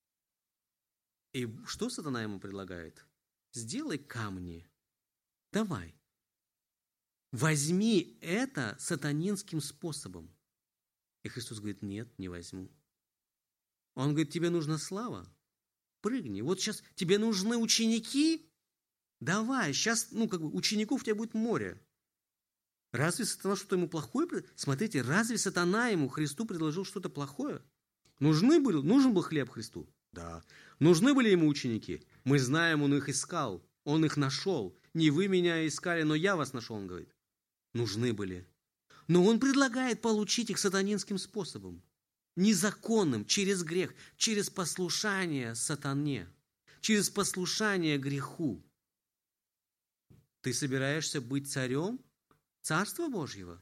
И что сатана ему предлагает? Сделай камни. Давай. Возьми это сатанинским способом. И Христос говорит, нет, не возьму. Он говорит, тебе нужна слава? Прыгни. Вот сейчас тебе нужны ученики? Давай, сейчас, ну, как бы, учеников у тебя будет море. Разве сатана что-то ему плохое? Смотрите, разве сатана ему, Христу, предложил что-то плохое? Нужны были, нужен был хлеб Христу? Да. Нужны были ему ученики? Мы знаем, он их искал, он их нашел. Не вы меня искали, но я вас нашел, он говорит. Нужны были. Но он предлагает получить их сатанинским способом. Незаконным, через грех, через послушание сатане, через послушание греху. Ты собираешься быть царем Царства Божьего?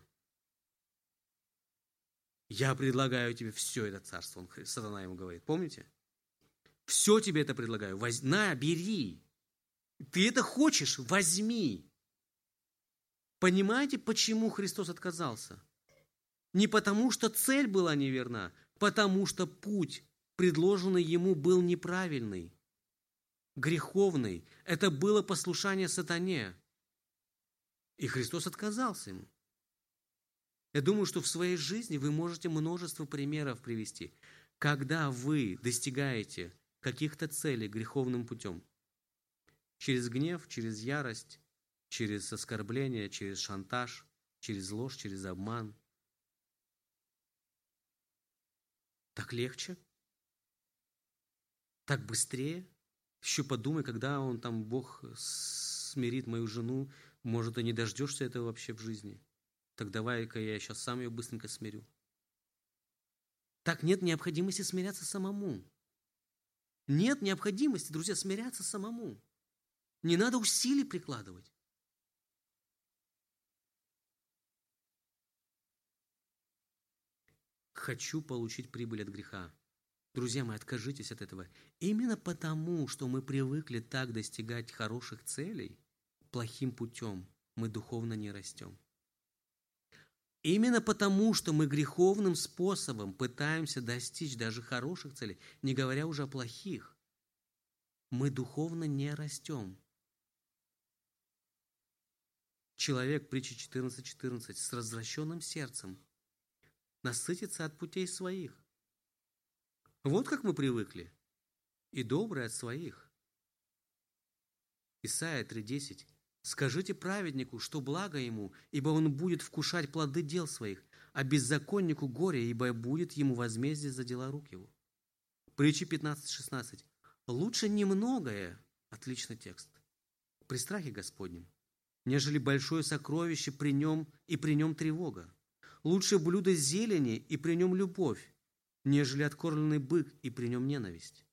Я предлагаю тебе все это царство, он, сатана ему говорит. Помните? Все тебе это предлагаю. Воз... На, бери. Ты это хочешь? Возьми. Понимаете, почему Христос отказался? Не потому, что цель была неверна, потому что путь, предложенный ему, был неправильный, греховный. Это было послушание сатане. И Христос отказался ему. Я думаю, что в своей жизни вы можете множество примеров привести, когда вы достигаете каких-то целей греховным путем, через гнев, через ярость, через оскорбление, через шантаж, через ложь, через обман, так легче, так быстрее. Еще подумай, когда он там, Бог смирит мою жену, может, и не дождешься этого вообще в жизни. Так давай-ка я сейчас сам ее быстренько смирю. Так нет необходимости смиряться самому. Нет необходимости, друзья, смиряться самому. Не надо усилий прикладывать. Хочу получить прибыль от греха. Друзья мои, откажитесь от этого. Именно потому, что мы привыкли так достигать хороших целей, плохим путем мы духовно не растем. Именно потому, что мы греховным способом пытаемся достичь даже хороших целей, не говоря уже о плохих, мы духовно не растем. Человек, притча четырнадцать четырнадцать, с развращенным сердцем насытится от путей своих. Вот как мы привыкли. И добрый от своих. Исайя три десять. Скажите праведнику, что благо ему, ибо он будет вкушать плоды дел своих, а беззаконнику горе, ибо будет ему возмездие за дела рук его. Притча пятнадцать шестнадцать. Лучше немногое, отличный текст, при страхе Господнем, нежели большое сокровище при нем и при нем тревога. Лучше блюдо зелени и при нем любовь, нежели откормленный бык и при нем ненависть.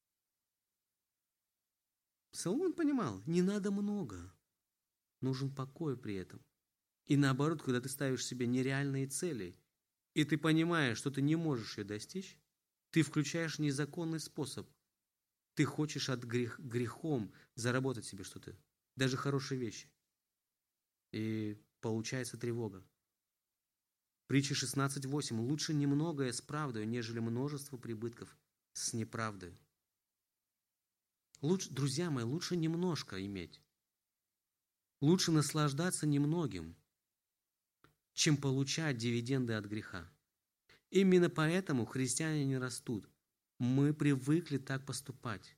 Соломон понимал, не надо много. Нужен покой при этом. И наоборот, когда ты ставишь себе нереальные цели, и ты понимаешь, что ты не можешь ее достичь, ты включаешь незаконный способ. Ты хочешь от грех, грехом заработать себе что-то, даже хорошие вещи. И получается тревога. Притча шестнадцать восемь. Лучше немногое с правдой, нежели множество прибытков с неправдой. Лучше, друзья мои, лучше немножко иметь. Лучше наслаждаться немногим, чем получать дивиденды от греха. Именно поэтому христиане не растут. Мы привыкли так поступать.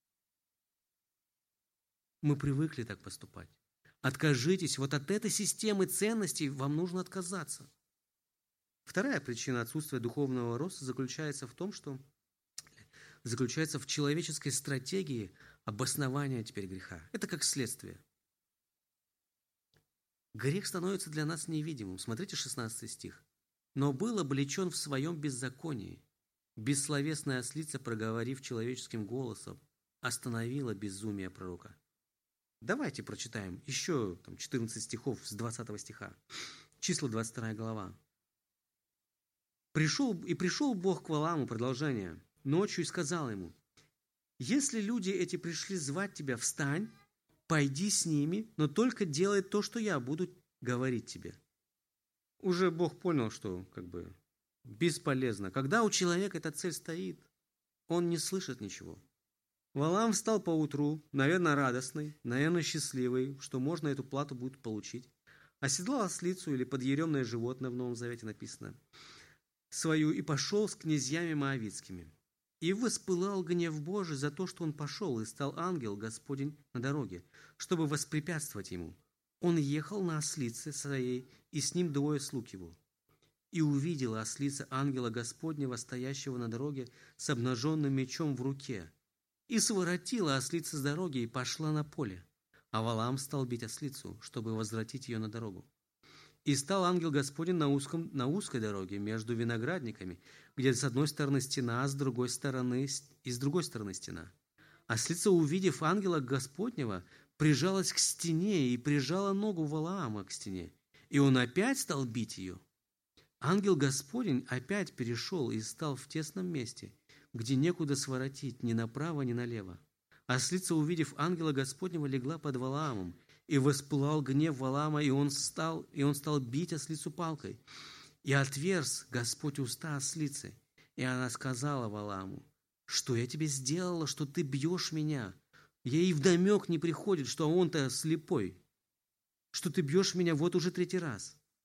Мы привыкли так поступать. Откажитесь. Вот от этой системы ценностей вам нужно отказаться. Вторая причина отсутствия духовного роста заключается в том, что заключается в человеческой стратегии обоснования теперь греха. Это как следствие. Грех становится для нас невидимым. Смотрите шестнадцатый стих. «Но был облечен в своем беззаконии. Бессловесная ослица, проговорив человеческим голосом, остановила безумие пророка». Давайте прочитаем еще там, четырнадцать стихов с двадцатого стиха. Числа двадцать вторая глава. Пришел, «И пришел Бог к Валааму», продолжение, «ночью и сказал ему, если люди эти пришли звать тебя, встань, пойди с ними, но только делай то, что я буду говорить тебе». Уже Бог понял, что как бы бесполезно. Когда у человека эта цель стоит, он не слышит ничего. Валаам встал поутру, наверное, радостный, наверное, счастливый, что можно эту плату будет получить. Оседлал ослицу или подъеремное животное, в Новом Завете написано, свою, и пошел с князьями моавитскими. И воспылал гнев Божий за то, что он пошел, и стал ангел Господень на дороге, чтобы воспрепятствовать ему. Он ехал на ослице своей, и с ним двое слуг его. И увидела ослица ангела Господнего, стоящего на дороге с обнаженным мечом в руке. И своротила ослица с дороги и пошла на поле. А Валаам стал бить ослицу, чтобы возвратить ее на дорогу. И стал ангел Господень на, узком, на узкой дороге между виноградниками, где с одной стороны стена, а с другой стороны, и с другой стороны стена. Ослица, увидев ангела Господнего, прижалась к стене и прижала ногу Валаама к стене. И он опять стал бить ее. Ангел Господень опять перешел и стал в тесном месте, где некуда своротить ни направо, ни налево. Ослица, увидев ангела Господнего, легла под Валаамом, и воспылал гнев Валаама, и он стал, и он стал бить ослицу палкой. И отверз Господь уста ослицы, и она сказала Валааму, что я тебе сделала, что ты бьешь меня? Ей вдомек не приходит, что он-то слепой, что ты бьешь меня вот уже третий раз.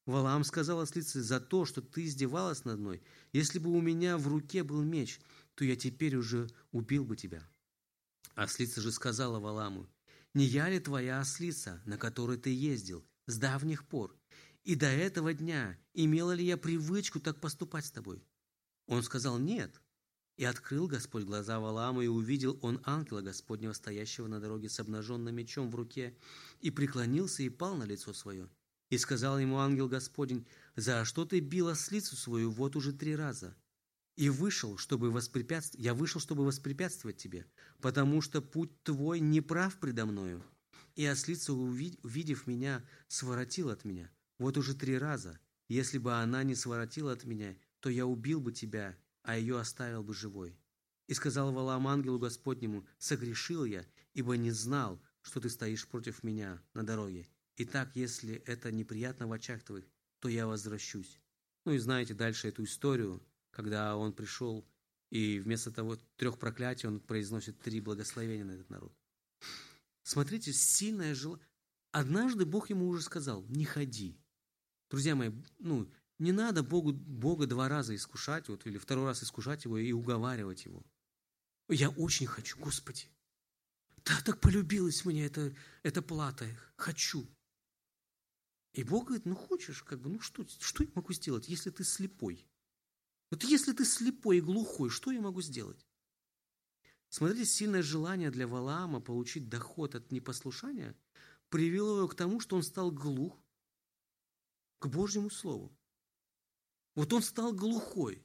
Валаам сказал ослице: за то, что ты издевалась над мной, если бы у меня в руке был меч, то я теперь уже убил бы тебя. Ослица же сказала Валааму: не я ли твоя ослица, на которой ты ездил с давних пор? И до этого дня имела ли я привычку так поступать с тобой? Он сказал: нет. И открыл Господь глаза Валааму, и увидел он ангела Господнего, стоящего на дороге с обнаженным мечом в руке, и преклонился и пал на лицо свое. И сказал ему ангел Господень: за что ты бил ослицу свою вот уже три раза? И вышел, чтобы воспрепятствовать, я вышел, чтобы воспрепятствовать тебе, потому что путь твой неправ предо мною. И ослица, увидев меня, своротила от меня вот уже три раза. Если бы она не своротила от меня, то я убил бы тебя, а ее оставил бы живой. И сказал Валаам ангелу Господнему: согрешил я, ибо не знал, что ты стоишь против меня на дороге. Итак, если это неприятно в очах твоих, то я возвращусь. Ну и знаете дальше эту историю, когда он пришел, и вместо того трех проклятий он произносит три благословения на этот народ. Смотрите, сильное желание. Однажды Бог ему уже сказал: не ходи. Друзья мои, ну, не надо Богу, Бога два раза искушать, вот, или второй раз искушать его и уговаривать его. Я очень хочу, Господи. Да, так полюбилась мне эта, эта плата. Хочу. И Бог говорит: ну хочешь, как бы, ну что, что я могу сделать, если ты слепой? Вот если ты слепой и глухой, что я могу сделать? Смотрите, сильное желание для Валаама получить доход от непослушания привело его к тому, что он стал глух к Божьему Слову. Вот он стал глухой.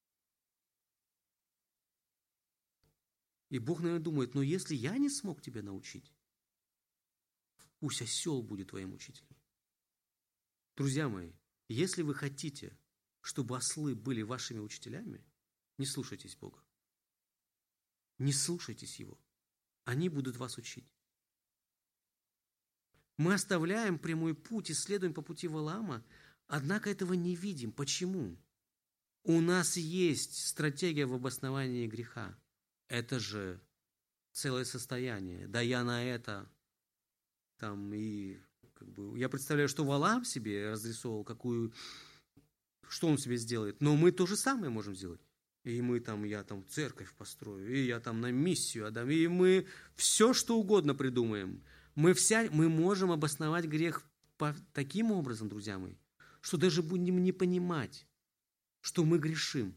И Бог, наверное, думает: но если я не смог тебя научить, пусть осел будет твоим учителем. Друзья мои, если вы хотите, чтобы ослы были вашими учителями, не слушайтесь Бога. Не слушайтесь Его. Они будут вас учить. Мы оставляем прямой путь и следуем по пути Валаама, однако этого не видим. Почему? У нас есть стратегия в обосновании греха. Это же целое состояние. Да я на это там и как бы, я представляю, что Валаам себе разрисовал, какую, что он себе сделает. Но мы то же самое можем сделать. И мы там, я там церковь построю, и я там на миссию отдам, и мы все, что угодно придумаем. Мы, вся, мы можем обосновать грех по, таким образом, друзья мои, что даже будем не понимать, что мы грешим.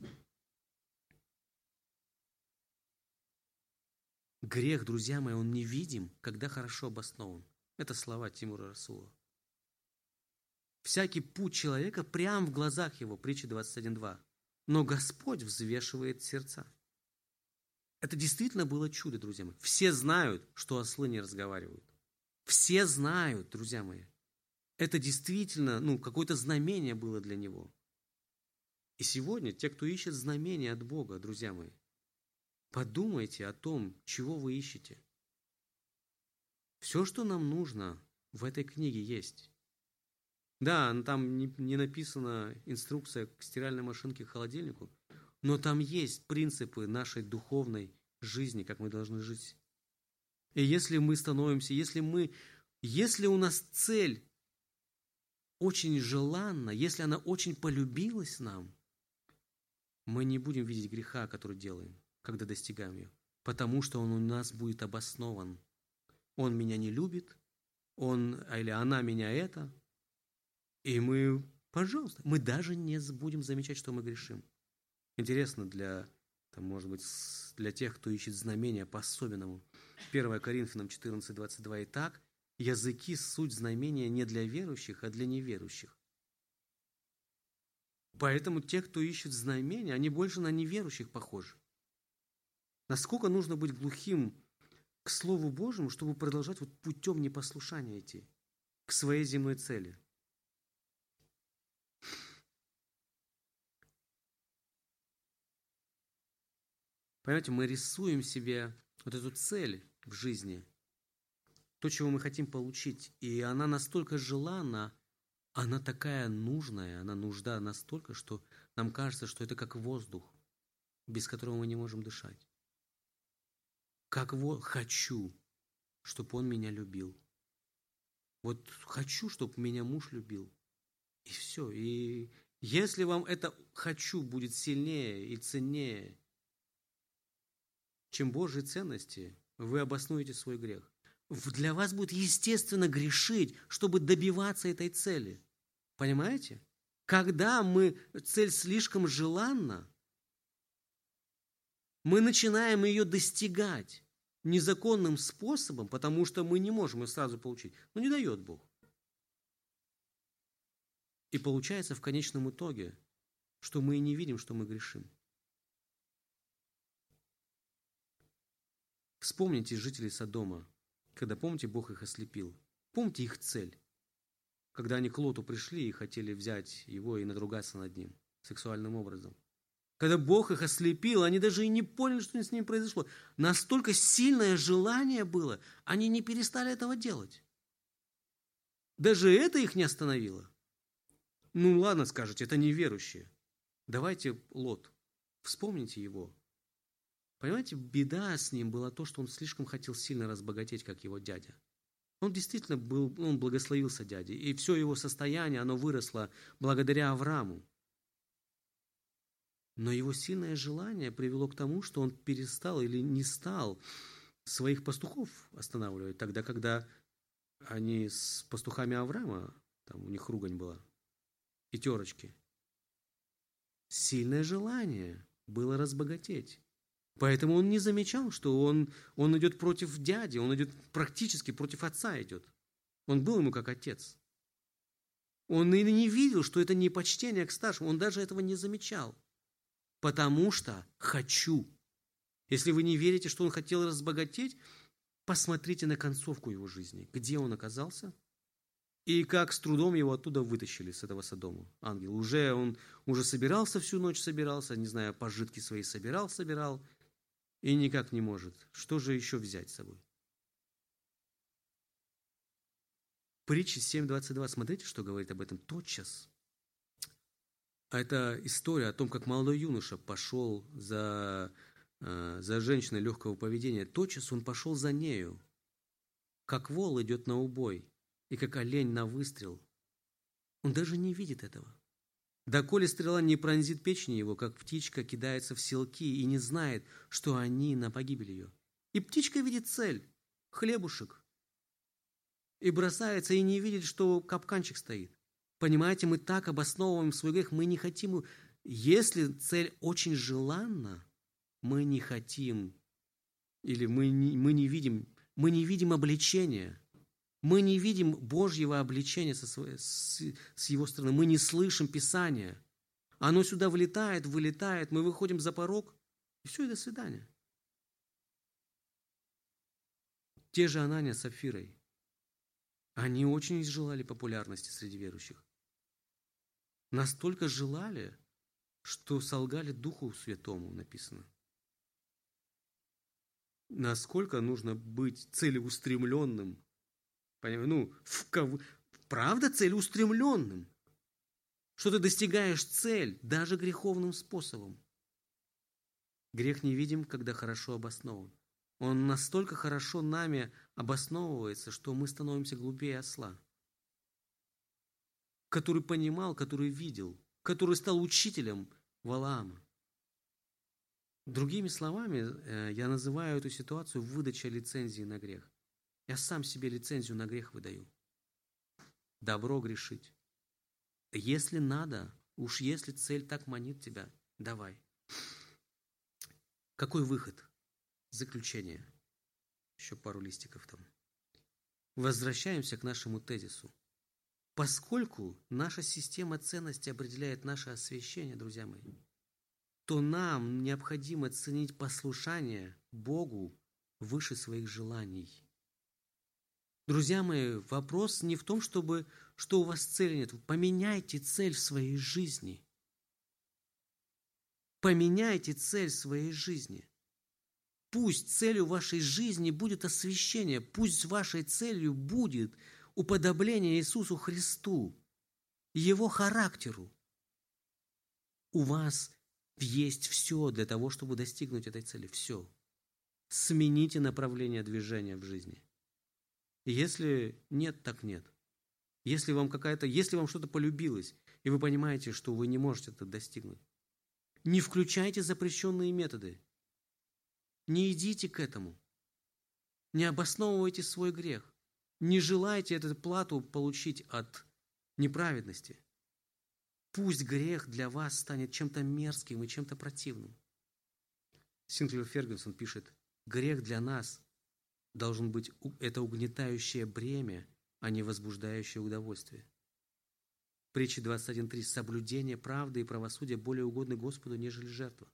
Грех, друзья мои, он невидим, когда хорошо обоснован. Это слова Тимура Расулова. Всякий путь человека прямо в глазах его, притча двадцать один два. Но Господь взвешивает сердца. Это действительно было чудо, друзья мои. Все знают, что ослы не разговаривают. Все знают, друзья мои. Это действительно, ну, какое-то знамение было для него. И сегодня те, кто ищет знамения от Бога, друзья мои, подумайте о том, чего вы ищете. Все, что нам нужно, в этой книге есть. Да, там не, не написана инструкция к стиральной машинке, к холодильнику, но там есть принципы нашей духовной жизни, как мы должны жить. И если мы становимся, если мы, если у нас цель очень желанна, если она очень полюбилась нам, мы не будем видеть греха, который делаем, когда достигаем ее, потому что он у нас будет обоснован. Он меня не любит, он или она меня это, и мы, пожалуйста, мы даже не будем замечать, что мы грешим. Интересно для, там, может быть, для тех, кто ищет знамения по-особенному. первое Коринфянам четырнадцать двадцать два. Итак, языки – суть знамения не для верующих, а для неверующих. Поэтому те, кто ищет знамения, они больше на неверующих похожи. Насколько нужно быть глухим к Слову Божьему, чтобы продолжать вот путем непослушания идти к своей земной цели. Понимаете, мы рисуем себе вот эту цель в жизни, то, чего мы хотим получить, и она настолько желанна, она такая нужная, она нужда настолько, что нам кажется, что это как воздух, без которого мы не можем дышать. Как вот хочу, чтобы он меня любил. Вот хочу, чтобы меня муж любил. И все. И если вам это «хочу» будет сильнее и ценнее, чем Божьи ценности, вы обоснуете свой грех. Для вас будет естественно грешить, чтобы добиваться этой цели. Понимаете? Когда мы, цель слишком желанна, мы начинаем ее достигать незаконным способом, потому что мы не можем ее сразу получить. Но не дает Бог. И получается в конечном итоге, что мы и не видим, что мы грешим. Вспомните жителей Содома, когда, помните, Бог их ослепил. Помните их цель, когда они к Лоту пришли и хотели взять его и надругаться над ним сексуальным образом. Когда Бог их ослепил, они даже и не поняли, что с ними произошло. Настолько сильное желание было, они не перестали этого делать. Даже это их не остановило. Ну ладно, скажете, это неверующие. Давайте Лот, вспомните его. Понимаете, беда с ним была то, что он слишком хотел сильно разбогатеть, как его дядя. Он действительно был, он благословился дяде, и все его состояние, оно выросло благодаря Аврааму. Но его сильное желание привело к тому, что он перестал или не стал своих пастухов останавливать, тогда, когда они с пастухами Авраама, там у них ругань была, и терочки. Сильное желание было разбогатеть. Поэтому он не замечал, что он, он идет против дяди, он идет практически против отца идет. Он был ему как отец. Он и не видел, что это не почтение к старшему, он даже этого не замечал. Потому что хочу. Если вы не верите, что он хотел разбогатеть, посмотрите на концовку его жизни, где он оказался, и как с трудом его оттуда вытащили, с этого Содома. Ангел. Уже он уже собирался всю ночь, собирался, не знаю, пожитки свои собирал, собирал, и никак не может. Что же еще взять с собой? Притча семь двадцать два. Смотрите, что говорит об этом тотчас. Это история о том, как молодой юноша пошел за, за женщиной легкого поведения. Тотчас он пошел за нею, как вол идет на убой, и как олень на выстрел. Он даже не видит этого. Доколе стрела не пронзит печень его, как птичка кидается в селки и не знает, что они на погибель ее. И птичка видит цель – хлебушек. И бросается, и не видит, что капканчик стоит. Понимаете, мы так обосновываем свой грех, мы не хотим. Если цель очень желанна, мы не хотим, или мы не, мы не видим, мы не видим обличения. Мы не видим Божьего обличения со своей, с, с его стороны. Мы не слышим Писания. Оно сюда влетает, вылетает. Мы выходим за порог, и все, и до свидания. Те же Анания с Сапфирой. Они очень желали популярности среди верующих. Настолько желали, что солгали Духу Святому, написано. Насколько нужно быть целеустремленным. Ну, в кого... правда целеустремленным, что ты достигаешь цель даже греховным способом. Грех не видим, когда хорошо обоснован. Он настолько хорошо нами обосновывается, что мы становимся глупее осла, который понимал, который видел, который стал учителем Валаама. Другими словами, я называю эту ситуацию выдачей лицензии на грех. Я сам себе лицензию на грех выдаю. Добро грешить. Если надо, уж если цель так манит тебя, давай. Какой выход? Заключение. Еще пару листиков там. Возвращаемся к нашему тезису. Поскольку наша система ценностей определяет наше освящение, друзья мои, то нам необходимо ценить послушание Богу выше своих желаний. Друзья мои, вопрос не в том, чтобы, что у вас цели нет. Поменяйте цель в своей жизни. Поменяйте цель в своей жизни. Пусть целью вашей жизни будет освящение. Пусть вашей целью будет уподобление Иисусу Христу, Его характеру. У вас есть все для того, чтобы достигнуть этой цели. Все. Смените направление движения в жизни. Если нет, так нет. Если вам какая-то, если вам что-то полюбилось, и вы понимаете, что вы не можете это достигнуть, не включайте запрещенные методы. Не идите к этому. Не обосновывайте свой грех. Не желайте эту плату получить от неправедности. Пусть грех для вас станет чем-то мерзким и чем-то противным. Синклер Фергюсон пишет: грех для нас должен быть это угнетающее бремя, а не возбуждающее удовольствие. Притча двадцать один три. Соблюдение правды и правосудия более угодны Господу, нежели жертва.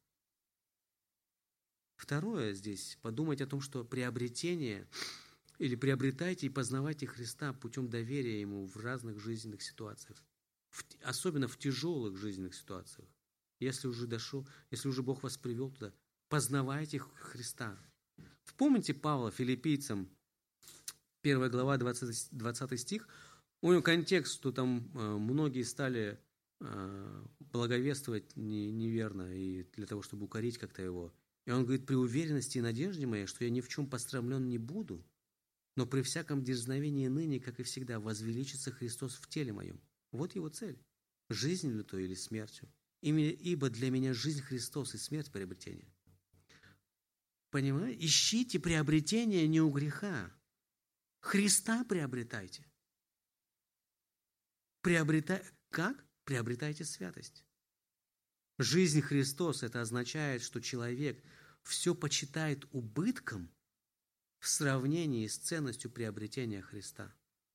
Второе здесь. Подумайте о том, что приобретение или приобретайте и познавайте Христа путем доверия Ему в разных жизненных ситуациях. В, особенно в тяжелых жизненных ситуациях. Если уже дошел, если уже Бог вас привел туда, познавайте Христа. Вспомните Павла Филиппийцам, первая глава, двадцатый стих. У него контекст, что там э, многие стали э, благовествовать не, неверно, и для того, чтобы укорить как-то его. И он говорит: при уверенности и надежде моей, что я ни в чем пострамлен не буду, но при всяком дерзновении ныне, как и всегда, возвеличится Христос в теле моем. Вот его цель. Жизнью ли то или смертью. Ибо для меня жизнь Христос и смерть приобретение. Понимаете? Ищите приобретение не у греха. Христа приобретайте. Приобретай... Как? Приобретайте святость. Жизнь Христос – это означает, что человек все почитает убытком в сравнении с ценностью приобретения Христа.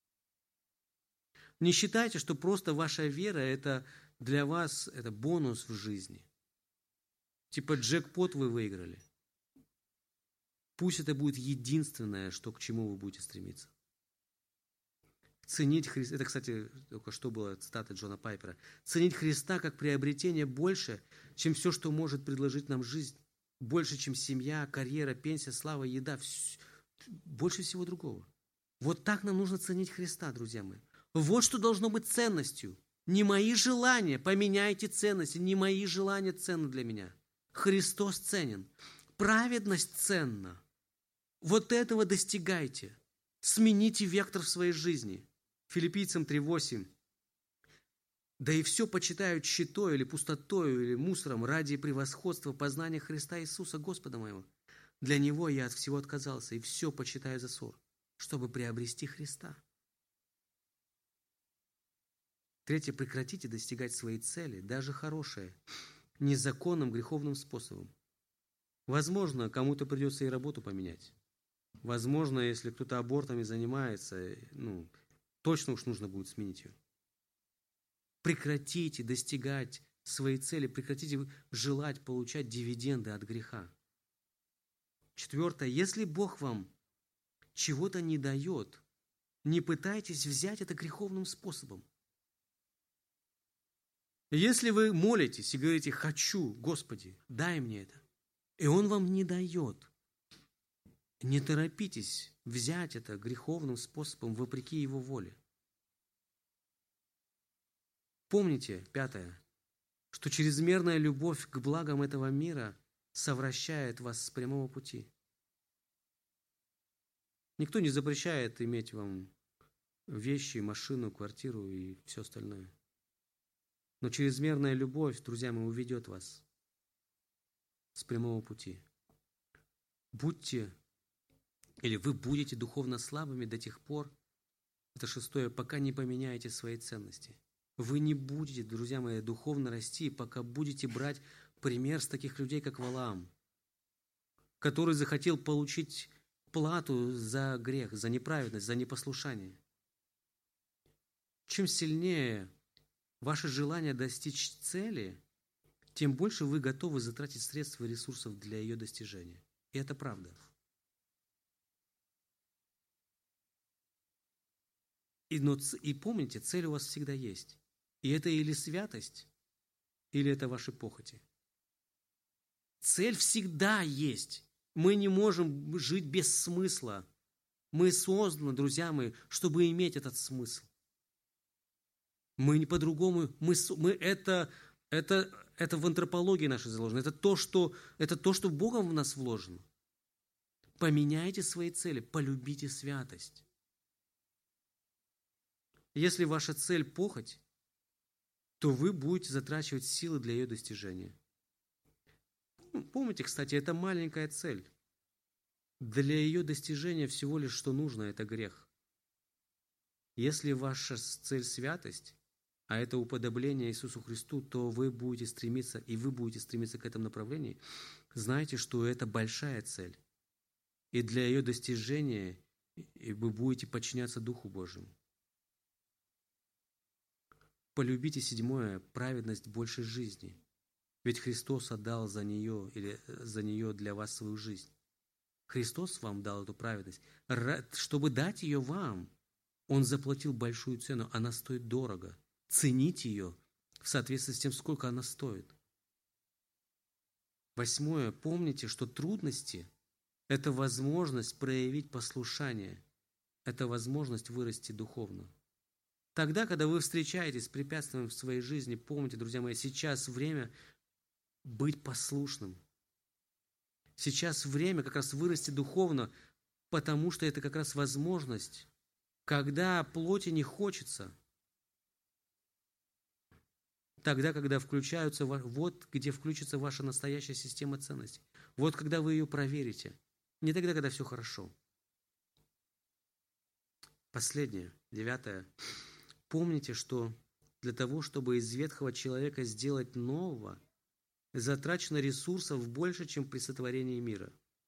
Не считайте, что просто ваша вера – это для вас это бонус в жизни. Типа джекпот вы выиграли. Пусть это будет единственное, что, к чему вы будете стремиться. Ценить Христа, это, кстати, только что была цитата Джона Пайпера. Ценить Христа как приобретение больше, чем все, что может предложить нам жизнь. Больше, чем семья, карьера, пенсия, слава, еда. Больше всего другого. Вот так нам нужно ценить Христа, друзья мои. Вот что должно быть ценностью. Не мои желания, поменяйте ценности, не мои желания ценны для меня. Христос ценен. Праведность ценна. Вот этого достигайте. Смените вектор в своей жизни. Филиппийцам три восемь. Да и все почитают щитой или пустотою, или мусором ради превосходства познания Христа Иисуса, Господа моего. Для Него я от всего отказался, и все почитаю за ссор, чтобы приобрести Христа. Третье. Прекратите достигать своей цели, даже хорошие, незаконным греховным способом. Возможно, кому-то придется и работу поменять. Возможно, если кто-то абортами занимается, ну, точно уж нужно будет сменить ее. Прекратите достигать своей цели, прекратите желать получать дивиденды от греха. Четвертое. Если Бог вам чего-то не дает, не пытайтесь взять это греховным способом. Если вы молитесь и говорите: «Хочу, Господи, дай мне это», и Он вам не дает, не торопитесь взять это греховным способом вопреки Его воле. Помните, пятое, что чрезмерная любовь к благам этого мира совращает вас с прямого пути. Никто не запрещает иметь вам вещи, машину, квартиру и все остальное. Но чрезмерная любовь, друзья мои, уведет вас с прямого пути. Будьте, или вы будете духовно слабыми до тех пор, это шестое, пока не поменяете свои ценности. Вы не будете, друзья мои, духовно расти, пока будете брать пример с таких людей, как Валаам, который захотел получить плату за грех, за неправедность, за непослушание. Чем сильнее ваше желание достичь цели, тем больше вы готовы затратить средства и ресурсов для ее достижения. И это правда. И, но, и помните, цель у вас всегда есть. И это или святость, или это ваши похоти. Цель всегда есть. Мы не можем жить без смысла. Мы созданы, друзья мои, чтобы иметь этот смысл. Мы не по-другому, мы, мы это, это, это в антропологии нашей заложено. Это то, что, это то, что Богом в нас вложено. Поменяйте свои цели, полюбите святость. Если ваша цель – похоть, то вы будете затрачивать силы для ее достижения. Помните, кстати, это маленькая цель. Для ее достижения всего лишь что нужно – это грех. Если ваша цель – святость, а это уподобление Иисусу Христу, то вы будете стремиться, и вы будете стремиться к этому направлению, знайте, что это большая цель. И для ее достижения вы будете подчиняться Духу Божьему. Полюбите седьмое – праведность большей жизни. Ведь Христос отдал за нее, или за нее для вас свою жизнь. Христос вам дал эту праведность. Чтобы дать ее вам, Он заплатил большую цену. Она стоит дорого. Цените ее в соответствии с тем, сколько она стоит. Восьмое. Помните, что трудности – это возможность проявить послушание. Это возможность вырасти духовно. Тогда, когда вы встречаетесь с препятствием в своей жизни, помните, друзья мои, сейчас время быть послушным. Сейчас время как раз вырасти духовно, потому что это как раз возможность, когда плоти не хочется, тогда, когда включаются, вот где включится ваша настоящая система ценностей. Вот когда вы ее проверите. Не тогда, когда все хорошо. Последнее, девятое. Помните, что для того, чтобы из ветхого человека сделать нового, затрачено ресурсов больше, чем при сотворении мира.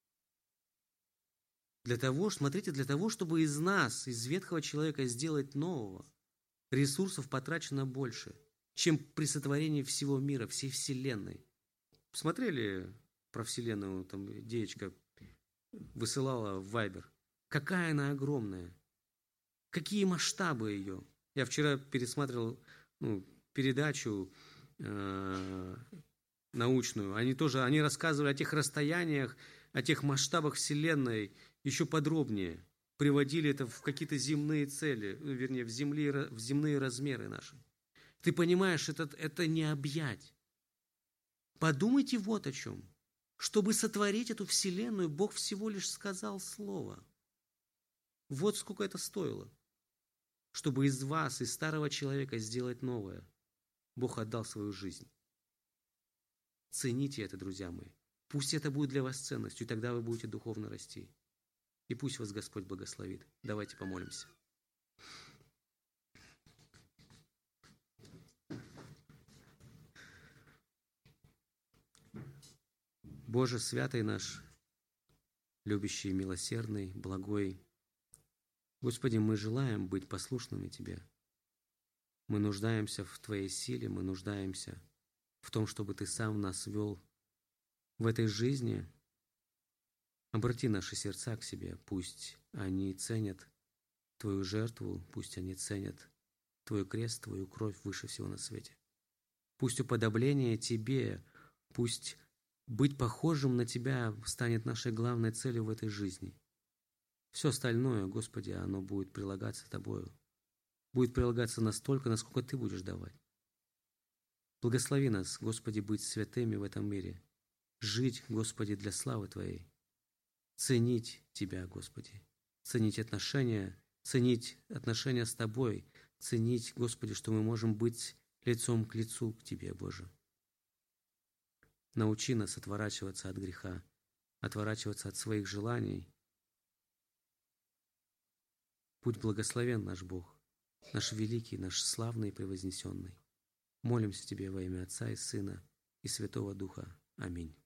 Для того, смотрите, для того, чтобы из нас, из ветхого человека сделать нового, ресурсов потрачено больше, чем при сотворении всего мира, всей Вселенной. Посмотрели про Вселенную, там девочка высылала в Вайбер. Какая она огромная. Какие масштабы ее. Я вчера пересматривал ну, передачу э, научную. Они тоже они рассказывали о тех расстояниях, о тех масштабах Вселенной еще подробнее. Приводили это в какие-то земные цели, ну, вернее, в, земли, в земные размеры наши. Ты понимаешь, это, это не объять. Подумайте вот о чем. Чтобы сотворить эту Вселенную, Бог всего лишь сказал слово. Вот сколько это стоило. Чтобы из вас, из старого человека сделать новое, Бог отдал свою жизнь. Цените это, друзья мои. Пусть это будет для вас ценностью, и тогда вы будете духовно расти. И пусть вас Господь благословит. Давайте помолимся. Боже, святый наш, любящий, милосердный, благой, Господи, мы желаем быть послушными Тебе. Мы нуждаемся в Твоей силе, мы нуждаемся в том, чтобы Ты сам нас вел в этой жизни. Обрати наши сердца к себе, пусть они ценят Твою жертву, пусть они ценят Твой крест, Твою кровь выше всего на свете. Пусть уподобление Тебе, пусть быть похожим на Тебя станет нашей главной целью в этой жизни. Все остальное, Господи, оно будет прилагаться Тобою. Будет прилагаться настолько, насколько Ты будешь давать. Благослови нас, Господи, быть святыми в этом мире. Жить, Господи, для славы Твоей. Ценить Тебя, Господи. Ценить отношения, ценить отношения с Тобой. Ценить, Господи, что мы можем быть лицом к лицу к Тебе, Боже. Научи нас отворачиваться от греха, отворачиваться от своих желаний. Будь благословен наш Бог, наш великий, наш славный и превознесенный. Молимся Тебе во имя Отца и Сына и Святого Духа. Аминь.